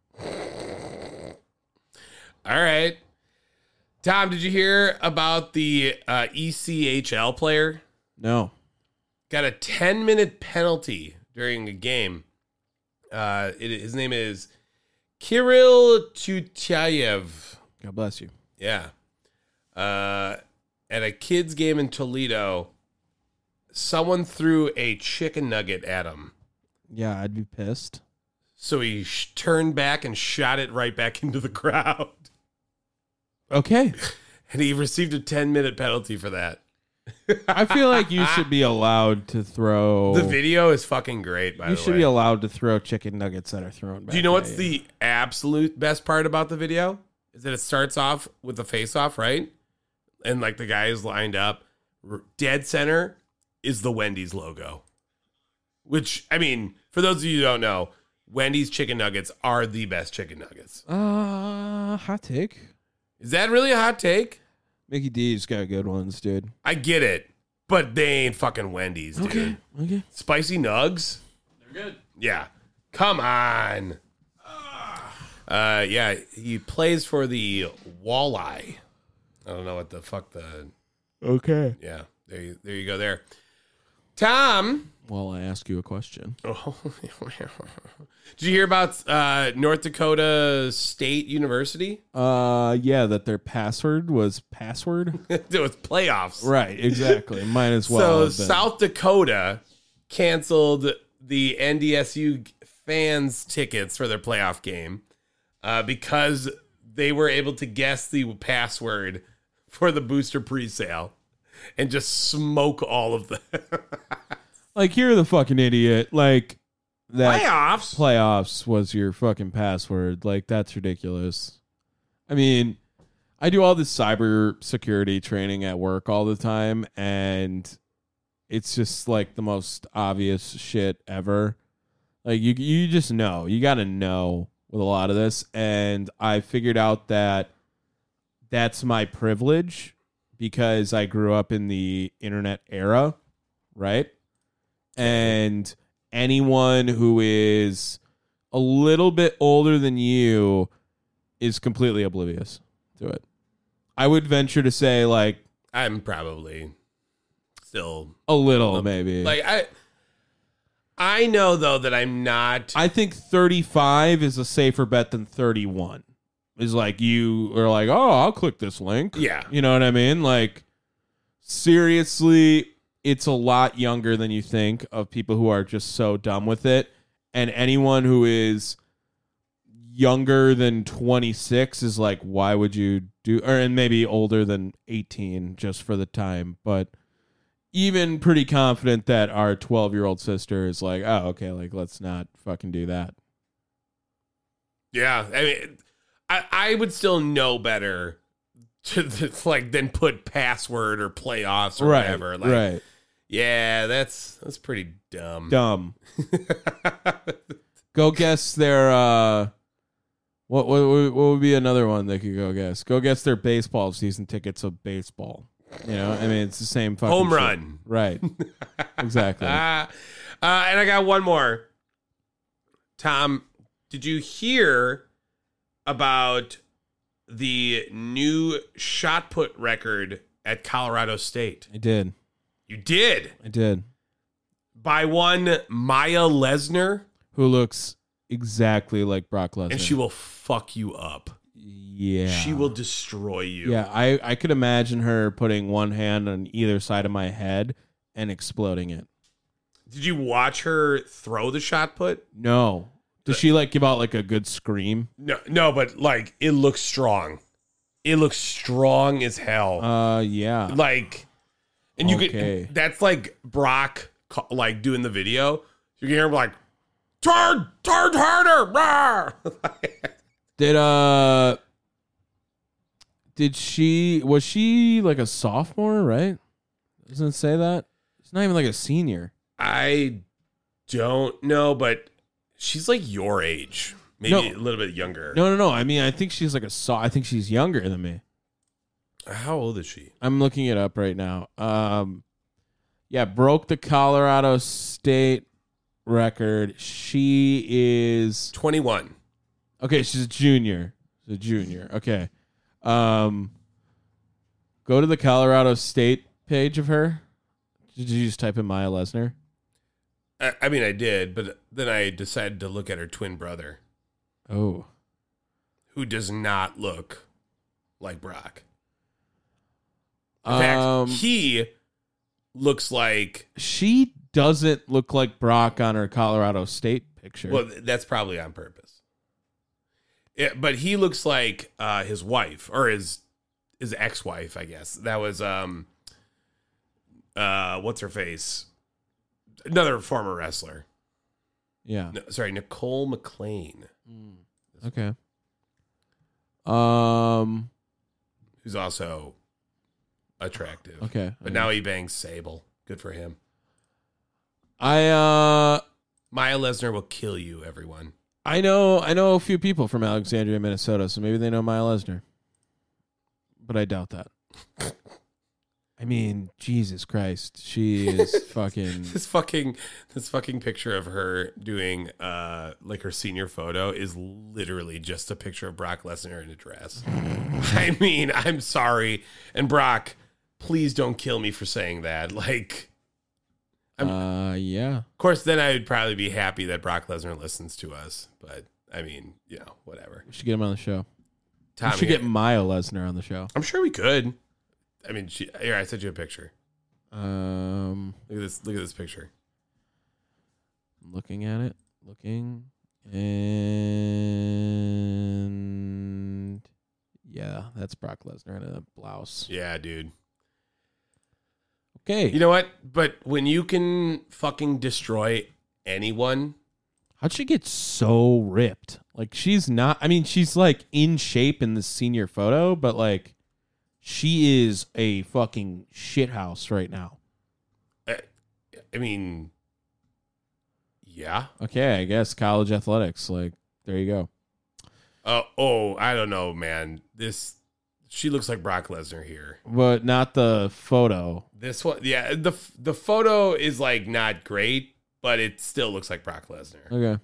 All right. Tom, did you hear about the ECHL player? No. Got a 10-minute penalty during a game. His name is Kirill Tutyayev. God bless you. Yeah. At a kids' game in Toledo, someone threw a chicken nugget at him. Yeah, I'd be pissed. So he turned back and shot it right back into the crowd. Okay. And he received a 10-minute penalty for that. I feel like you should be allowed to throw. The video is fucking great, by the way. You should be allowed to throw chicken nuggets that are thrown back. Do you know what's the absolute best part about the video? Is that it starts off with the face-off, right? And like the guy is lined up, dead center is the Wendy's logo. Which, I mean, for those of you who don't know, Wendy's chicken nuggets are the best chicken nuggets. Hot take. Is that really a hot take? Mickey D's got good ones, dude. I get it, but they ain't fucking Wendy's, dude. Okay. Spicy nugs? They're good. Yeah. Come on. Yeah, he plays for the Walleye. I don't know what the fuck the... Okay. Yeah, there you go there. Tom. Well, I ask you a question. Oh. Did you hear about North Dakota State University? Yeah, that their password was password. It was playoffs. Right, exactly. Might as well. So have been. South Dakota canceled the NDSU fans' tickets for their playoff game because they were able to guess the password for the booster presale and just smoke all of them. Like, you're the fucking idiot. Like, that Playoffs was your fucking password. Like, that's ridiculous. I mean, I do all this cyber security training at work all the time, and it's just like the most obvious shit ever. Like, you just know. You got to know with a lot of this. And I figured out that that's my privilege because I grew up in the internet era, right? And anyone who is a little bit older than you is completely oblivious to it. I would venture to say, like, I'm probably still a little, maybe. like I know though that I'm not. I think 35 is a safer bet than 31. Is like you are like, oh, I'll click this link. Yeah. You know what I mean? Like, seriously, it's a lot younger than you think of people who are just so dumb with it. And anyone who is younger than 26 is like, why would you do, or and maybe older than 18 just for the time. But even pretty confident that our 12-year-old sister is like, oh, okay, like, let's not fucking do that. Yeah, I mean, I would still know better than put password or playoffs or whatever. Like, right. Yeah, that's pretty dumb. Dumb. Go guess their what would be another one they could go guess? Go guess their baseball season tickets of baseball. You know, I mean, it's the same fucking home shit. run. Right. Exactly. And I got one more. Tom, did you hear about the new shot put record at Colorado State? I did. You did? I did. By one Maya Lesnar? Who looks exactly like Brock Lesnar. And she will fuck you up. Yeah. She will destroy you. Yeah, I could imagine her putting one hand on either side of my head and exploding it. Did you watch her throw the shot put? No. Does she like give out like a good scream? No, but like it looks strong. It looks strong as hell. Yeah. Like, and you Okay. could. That's like Brock, like doing the video. You can hear him like, turn harder. Rah! Was she like a sophomore, right? Doesn't it say that? It's not even like a senior. I don't know, but she's like your age, maybe a little bit younger. No. I mean, I think she's like I think she's younger than me. How old is she? I'm looking it up right now. Yeah, broke the Colorado State record. She is 21. Okay, she's a junior. Okay. Go to the Colorado State page of her. Did you just type in Maya Lesnar? I mean, I did, but then I decided to look at her twin brother, Oh. who does not look like Brock. In fact, he looks like... She doesn't look like Brock on her Colorado State picture. Well, that's probably on purpose. Yeah, but he looks like his wife, or his ex-wife, I guess. That was, what's her face? Another former wrestler. Yeah. No, sorry, Nicole McLean. Okay. Who's also attractive. Okay. But now he bangs Sable. Good for him. I Maya Lesnar will kill you, everyone. I know a few people from Alexandria, Minnesota, so maybe they know Maya Lesnar. But I doubt that. I mean, Jesus Christ. She is fucking This fucking picture of her doing like her senior photo is literally just a picture of Brock Lesnar in a dress. I mean, I'm sorry. And Brock, please don't kill me for saying that. Like, yeah. of course, then I would probably be happy that Brock Lesnar listens to us. But I mean, you know, whatever. We should get him on the show. Tommy, We should get Maya Lesnar on the show. I'm sure we could. I mean, here, I sent you a picture. Look Look at this picture. Looking at it. And yeah, that's Brock Lesnar in a blouse. Yeah, dude. Okay. You know what? But when you can fucking destroy anyone, How'd she get so ripped? Like, she's not, I mean, she's like in shape in the senior photo, but like, she is a fucking shithouse right now. I mean, yeah. Okay, I guess college athletics. Like, there you go. I don't know, man. She looks like Brock Lesnar here. But not the photo. This one, yeah. The photo is like not great, but it still looks like Brock Lesnar. Okay.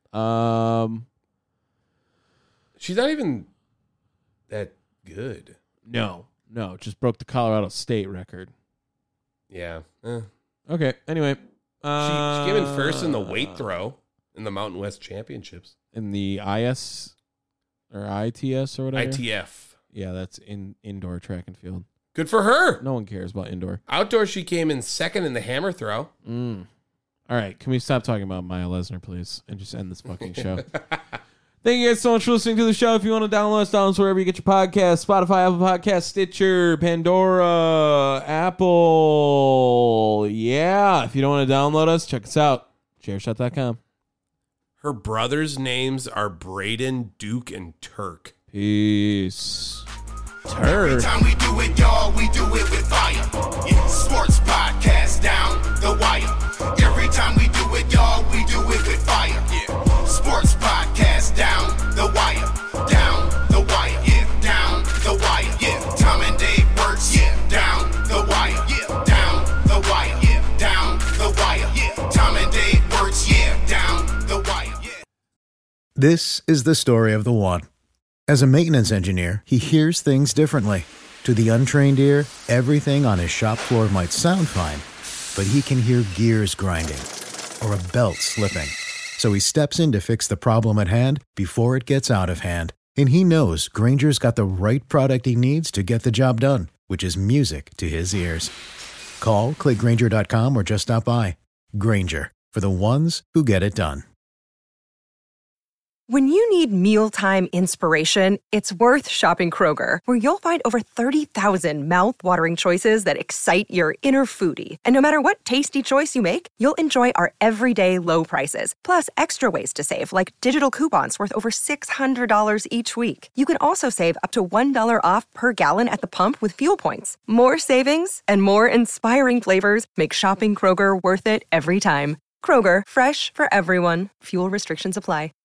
She's not even that good. No, just broke the Colorado State record. Yeah. Okay, anyway. She came in first in the weight throw in the Mountain West Championships. In the IS or ITS or whatever? ITF. Yeah, that's indoor track and field. Good for her. No one cares about indoor. Outdoor, she came in second in the hammer throw. All right, can we stop talking about Maya Lesnar, please, and just end this fucking show? Thank you guys so much for listening to the show. If you want to download us wherever you get your podcasts, Spotify, Apple Podcasts, Stitcher, Pandora, Apple. Yeah, if you don't want to download us, check us out. Chairshot.com. Her brothers' names are Braden, Duke, and Turk. Peace. Every Turk. time we do it, y'all, we do it with fire. Yeah, sports podcast down the wire. Every time we do it, y'all, we do it with fire. Yeah, sports podcast down the wire. Down the wire. Yeah, down the wire. Yeah, Tom and Dave works. Yeah, down the wire. Yeah, down the wire. Yeah, down the wire. Yeah, Tom and Dave works. Yeah, down the wire. Yeah. This is the story of the one. As a maintenance engineer, he hears things differently. To the untrained ear, everything on his shop floor might sound fine, but he can hear gears grinding or a belt slipping. So he steps in to fix the problem at hand before it gets out of hand. And he knows Grainger's got the right product he needs to get the job done, which is music to his ears. Call, click Grainger.com, or just stop by. Grainger, for the ones who get it done. When you need mealtime inspiration, it's worth shopping Kroger, where you'll find over 30,000 mouth-watering choices that excite your inner foodie. And no matter what tasty choice you make, you'll enjoy our everyday low prices, plus extra ways to save, like digital coupons worth over $600 each week. You can also save up to $1 off per gallon at the pump with fuel points. More savings and more inspiring flavors make shopping Kroger worth it every time. Kroger, fresh for everyone. Fuel restrictions apply.